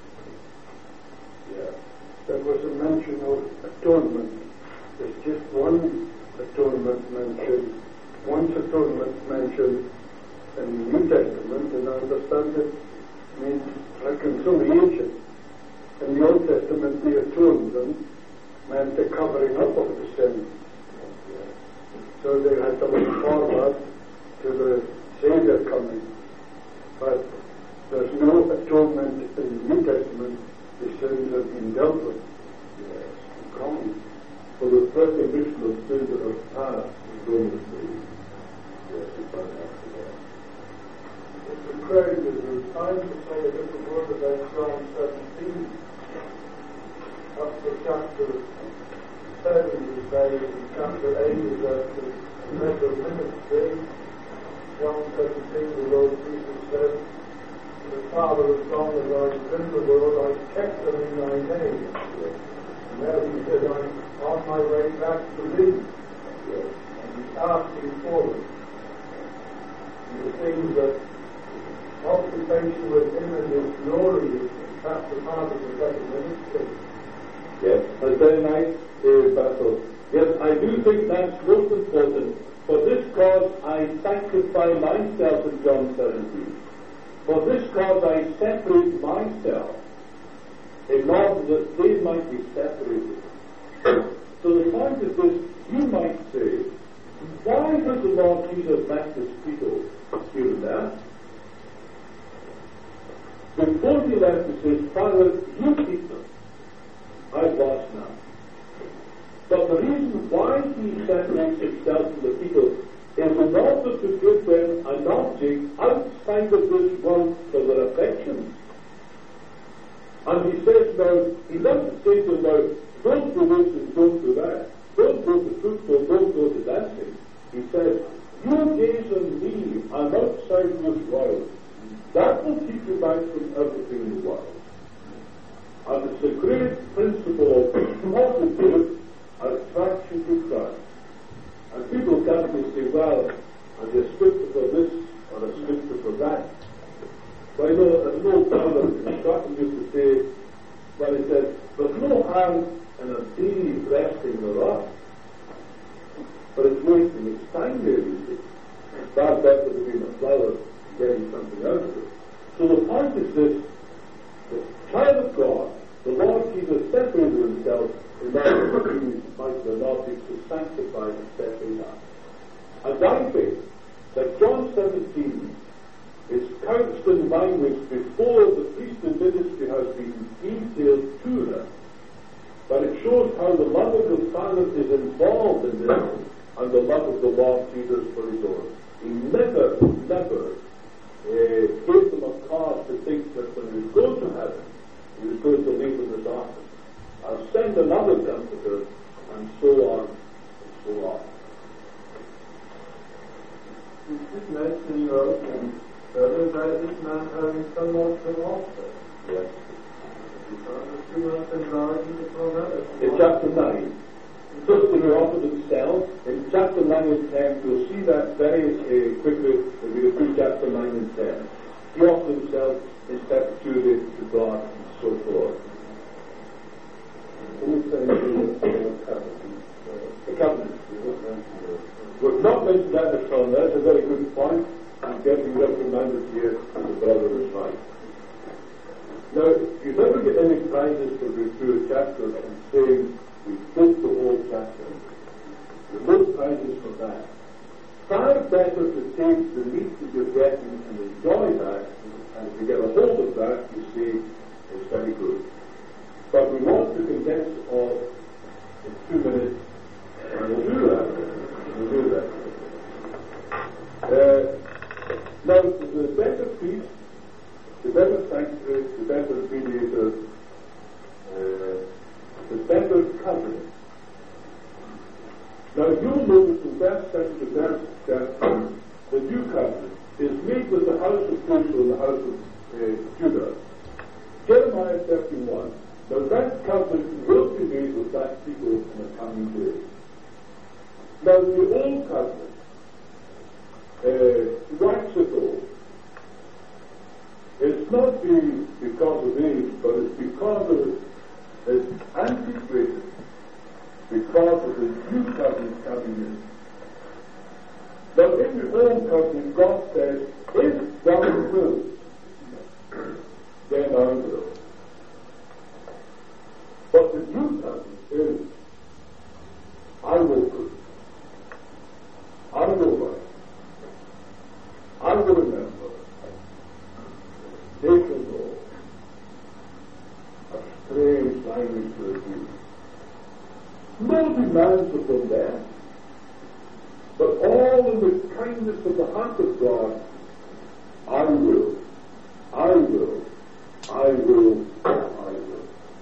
S9: Yeah. There was a mention of atonement. There's just one atonement mentioned, once atonement mentioned in the New Testament, and I understand it means reconciliation. In the Old Testament, the atonement meant the covering up of the sin. So they had to look forward to the Saviour coming. But there's no atonement in the New Testament. The sins have been dealt with. Yes, gone. For the recognition of sins that have passed in Romans 3. Yes, we find that today. Mr. Craig, is there time to say a little word about Psalm 17? Up to chapter 7 is saying, chapter 8 is that the measure of ministry. John 17, the Lord Jesus said, the Father has gone as I was in the world, I kept them in thy name. And now he said, I'm on my way back to thee. And he's asking for them. And it seems that occupation with him and his glory is perhaps a part of the better ministry.
S10: Yes, that's very nice, Basil. Yes, I do think that's most important. For this cause I sanctify myself in John 17. For this cause I separate myself, in order that they might be separated. So the point is this, you might say, why does the Lord Jesus met his people here and there? Before he left, he says, Father, you keep them. I've lost now. But the reason why he separates himself from the people is in order to give them an object outside of this world for their affections. And he says now, he doesn't say to them now, don't do this and don't do that. Don't go to football, don't go to dancing. He says, you gaze on me, I'm outside this world. That will keep you back from everything in the world. And it's a great principle of what to do attracts you to Christ. And people come to say, well, I'm a scripture for this or a scripture for that. But I know there's no brother in Scotland used to say, well, he said, there's no harm in a bee resting the rock, but it's wasting its time there, you see. It's far better to be in a flower getting something out of it. So the point is this, the child of God, the Lord Jesus separated himself in order that he might be allowed to sanctify and separate us. And I think that John 17 is couched in language before the priestly ministry has been detailed to them. But it shows how the love of the Father is involved in this and the love of the Lord Jesus for his own. He never gave them a cause to think that when he was going to heaven, he was going to leave them his office. I'll send another comforter, and so on, and so on.
S9: You should mention your about this man having somewhat to offer.
S10: Yes.
S9: You must enlarge upon that.
S10: In chapter 9, just when he offered himself, in chapter 9 and 10, you'll see that very quickly when we go through chapter 9 and 10. He offered himself in perpetuity to God and so forth. The covenant. We've not mentioned that in the Psalm. That's a very good point. I'm getting reprimanded here, and the brother is right. Now, you never get any prizes for going through a chapter and saying we quote the whole chapter. The most prizes for that. Far better to take the meat that you're getting and enjoy that, and if you get a hold of that, you see, it's very good. But we want to condense all in 2 minutes, and we'll do that. Now, the better priest, the better sanctuary, the better mediator, the better covenant. Now, you'll notice from verse 7 to verse 13, the new covenant is made with the house of Israel and the house of Judah. Jeremiah 31. Now, that covenant will be made with that people in the coming days. Now, the old covenant, waxeth old. It's not because of age, but it's because of it's antiquated, because of the new covenant coming in. Now, in the old covenant, God says, if thou wilt, then I will. But the new covenant is, I will put, I will write, I will remember, they shall know. A strange language to use. No demands of them there, but all in the kindness of the heart of God, I will, I will, I will, I will.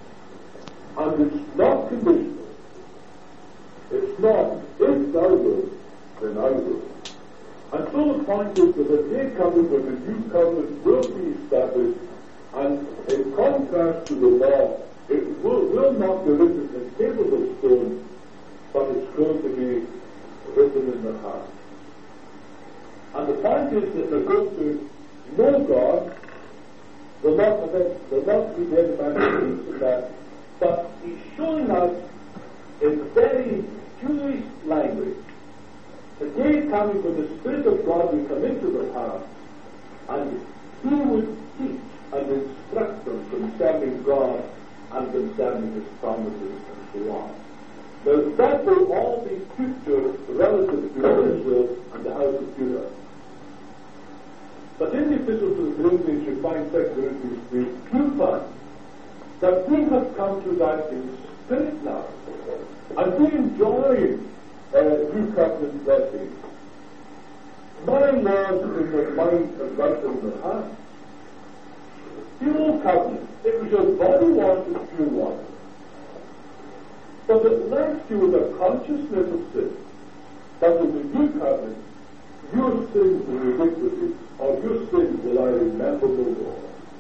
S10: And it's not conditional. It's not, if thou wilt, then I will. And so the point is that a day comes when the new covenant will be established, and in contrast to the law, it will not be written in tables of stone, but it's going to be written in the heart. And the point is that they're going to know God, they'll not be dead man in that, but he's showing us in very Jewish language. The day coming when the Spirit of God will come into the heart, and he would teach and instruct them concerning God and concerning his promises and so on. Now that will all be future relative to Israel and the house of Judah. But in the epistle to the Corinthians, you find 2 Corinthians 3, you find that we have come to that in spirit now, and we enjoy new covenant blessings. My laws in the mind and right in the heart. The old covenant, it was your body wanted pure water. But it left you with a consciousness of sin. But in the new covenant, your sins and iniquities, or your sins will I remember no more.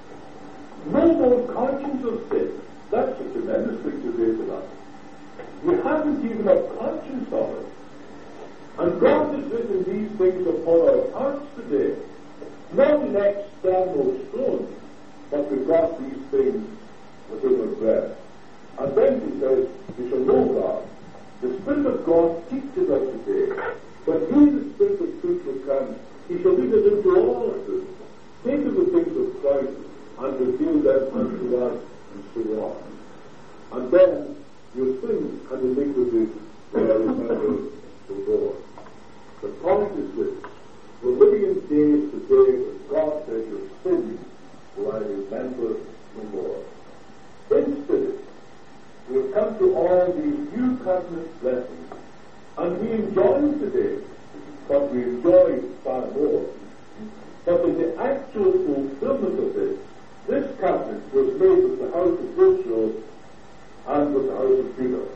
S10: No more conscience of sin. That's a tremendous thing to say to us. We haven't even a conscience of it. And God has written these things upon our hearts today, not in external stone, but we've got these things within our breast. And then he says, we shall know God. The Spirit of God teaches us today. When he, the Spirit of truth, will come, he shall lead us into all truth. Take of the things of Christ and reveal them unto us, and so on. And then your sins and iniquities will I remember no more. The point is this: we're living in days today when God says your sins will I remember no more. In spirit, we have come to all these new covenant blessings, and we enjoy them today, but we enjoy far more. But in the actual fulfillment of this covenant was made with the house of Israel and with the house of Judah.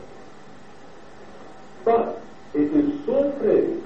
S10: But it is so praised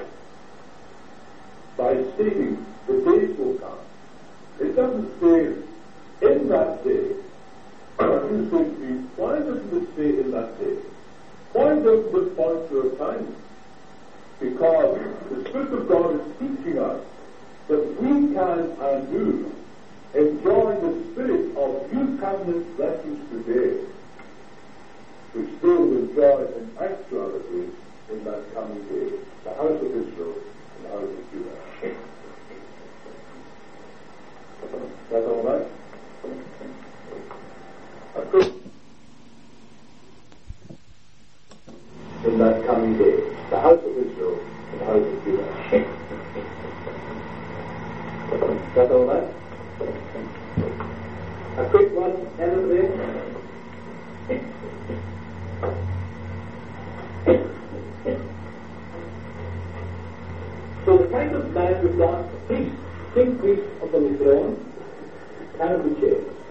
S10: by stating the days will come. It doesn't say in that day. But you say to me, why doesn't it say in that day? Why doesn't it point to a time? Because the Spirit of God is teaching us that we can and do enjoy the spirit of new covenant blessings today, which still will enjoy in actuality in that coming day, the house of Israel and the house of Judah. Is that all right? Of course. coming days, the house of Israel and the house of Judah. That's all right? A quick one, anybody? So the kind of man we've got, priest, king priest of the throne, cannot be changed.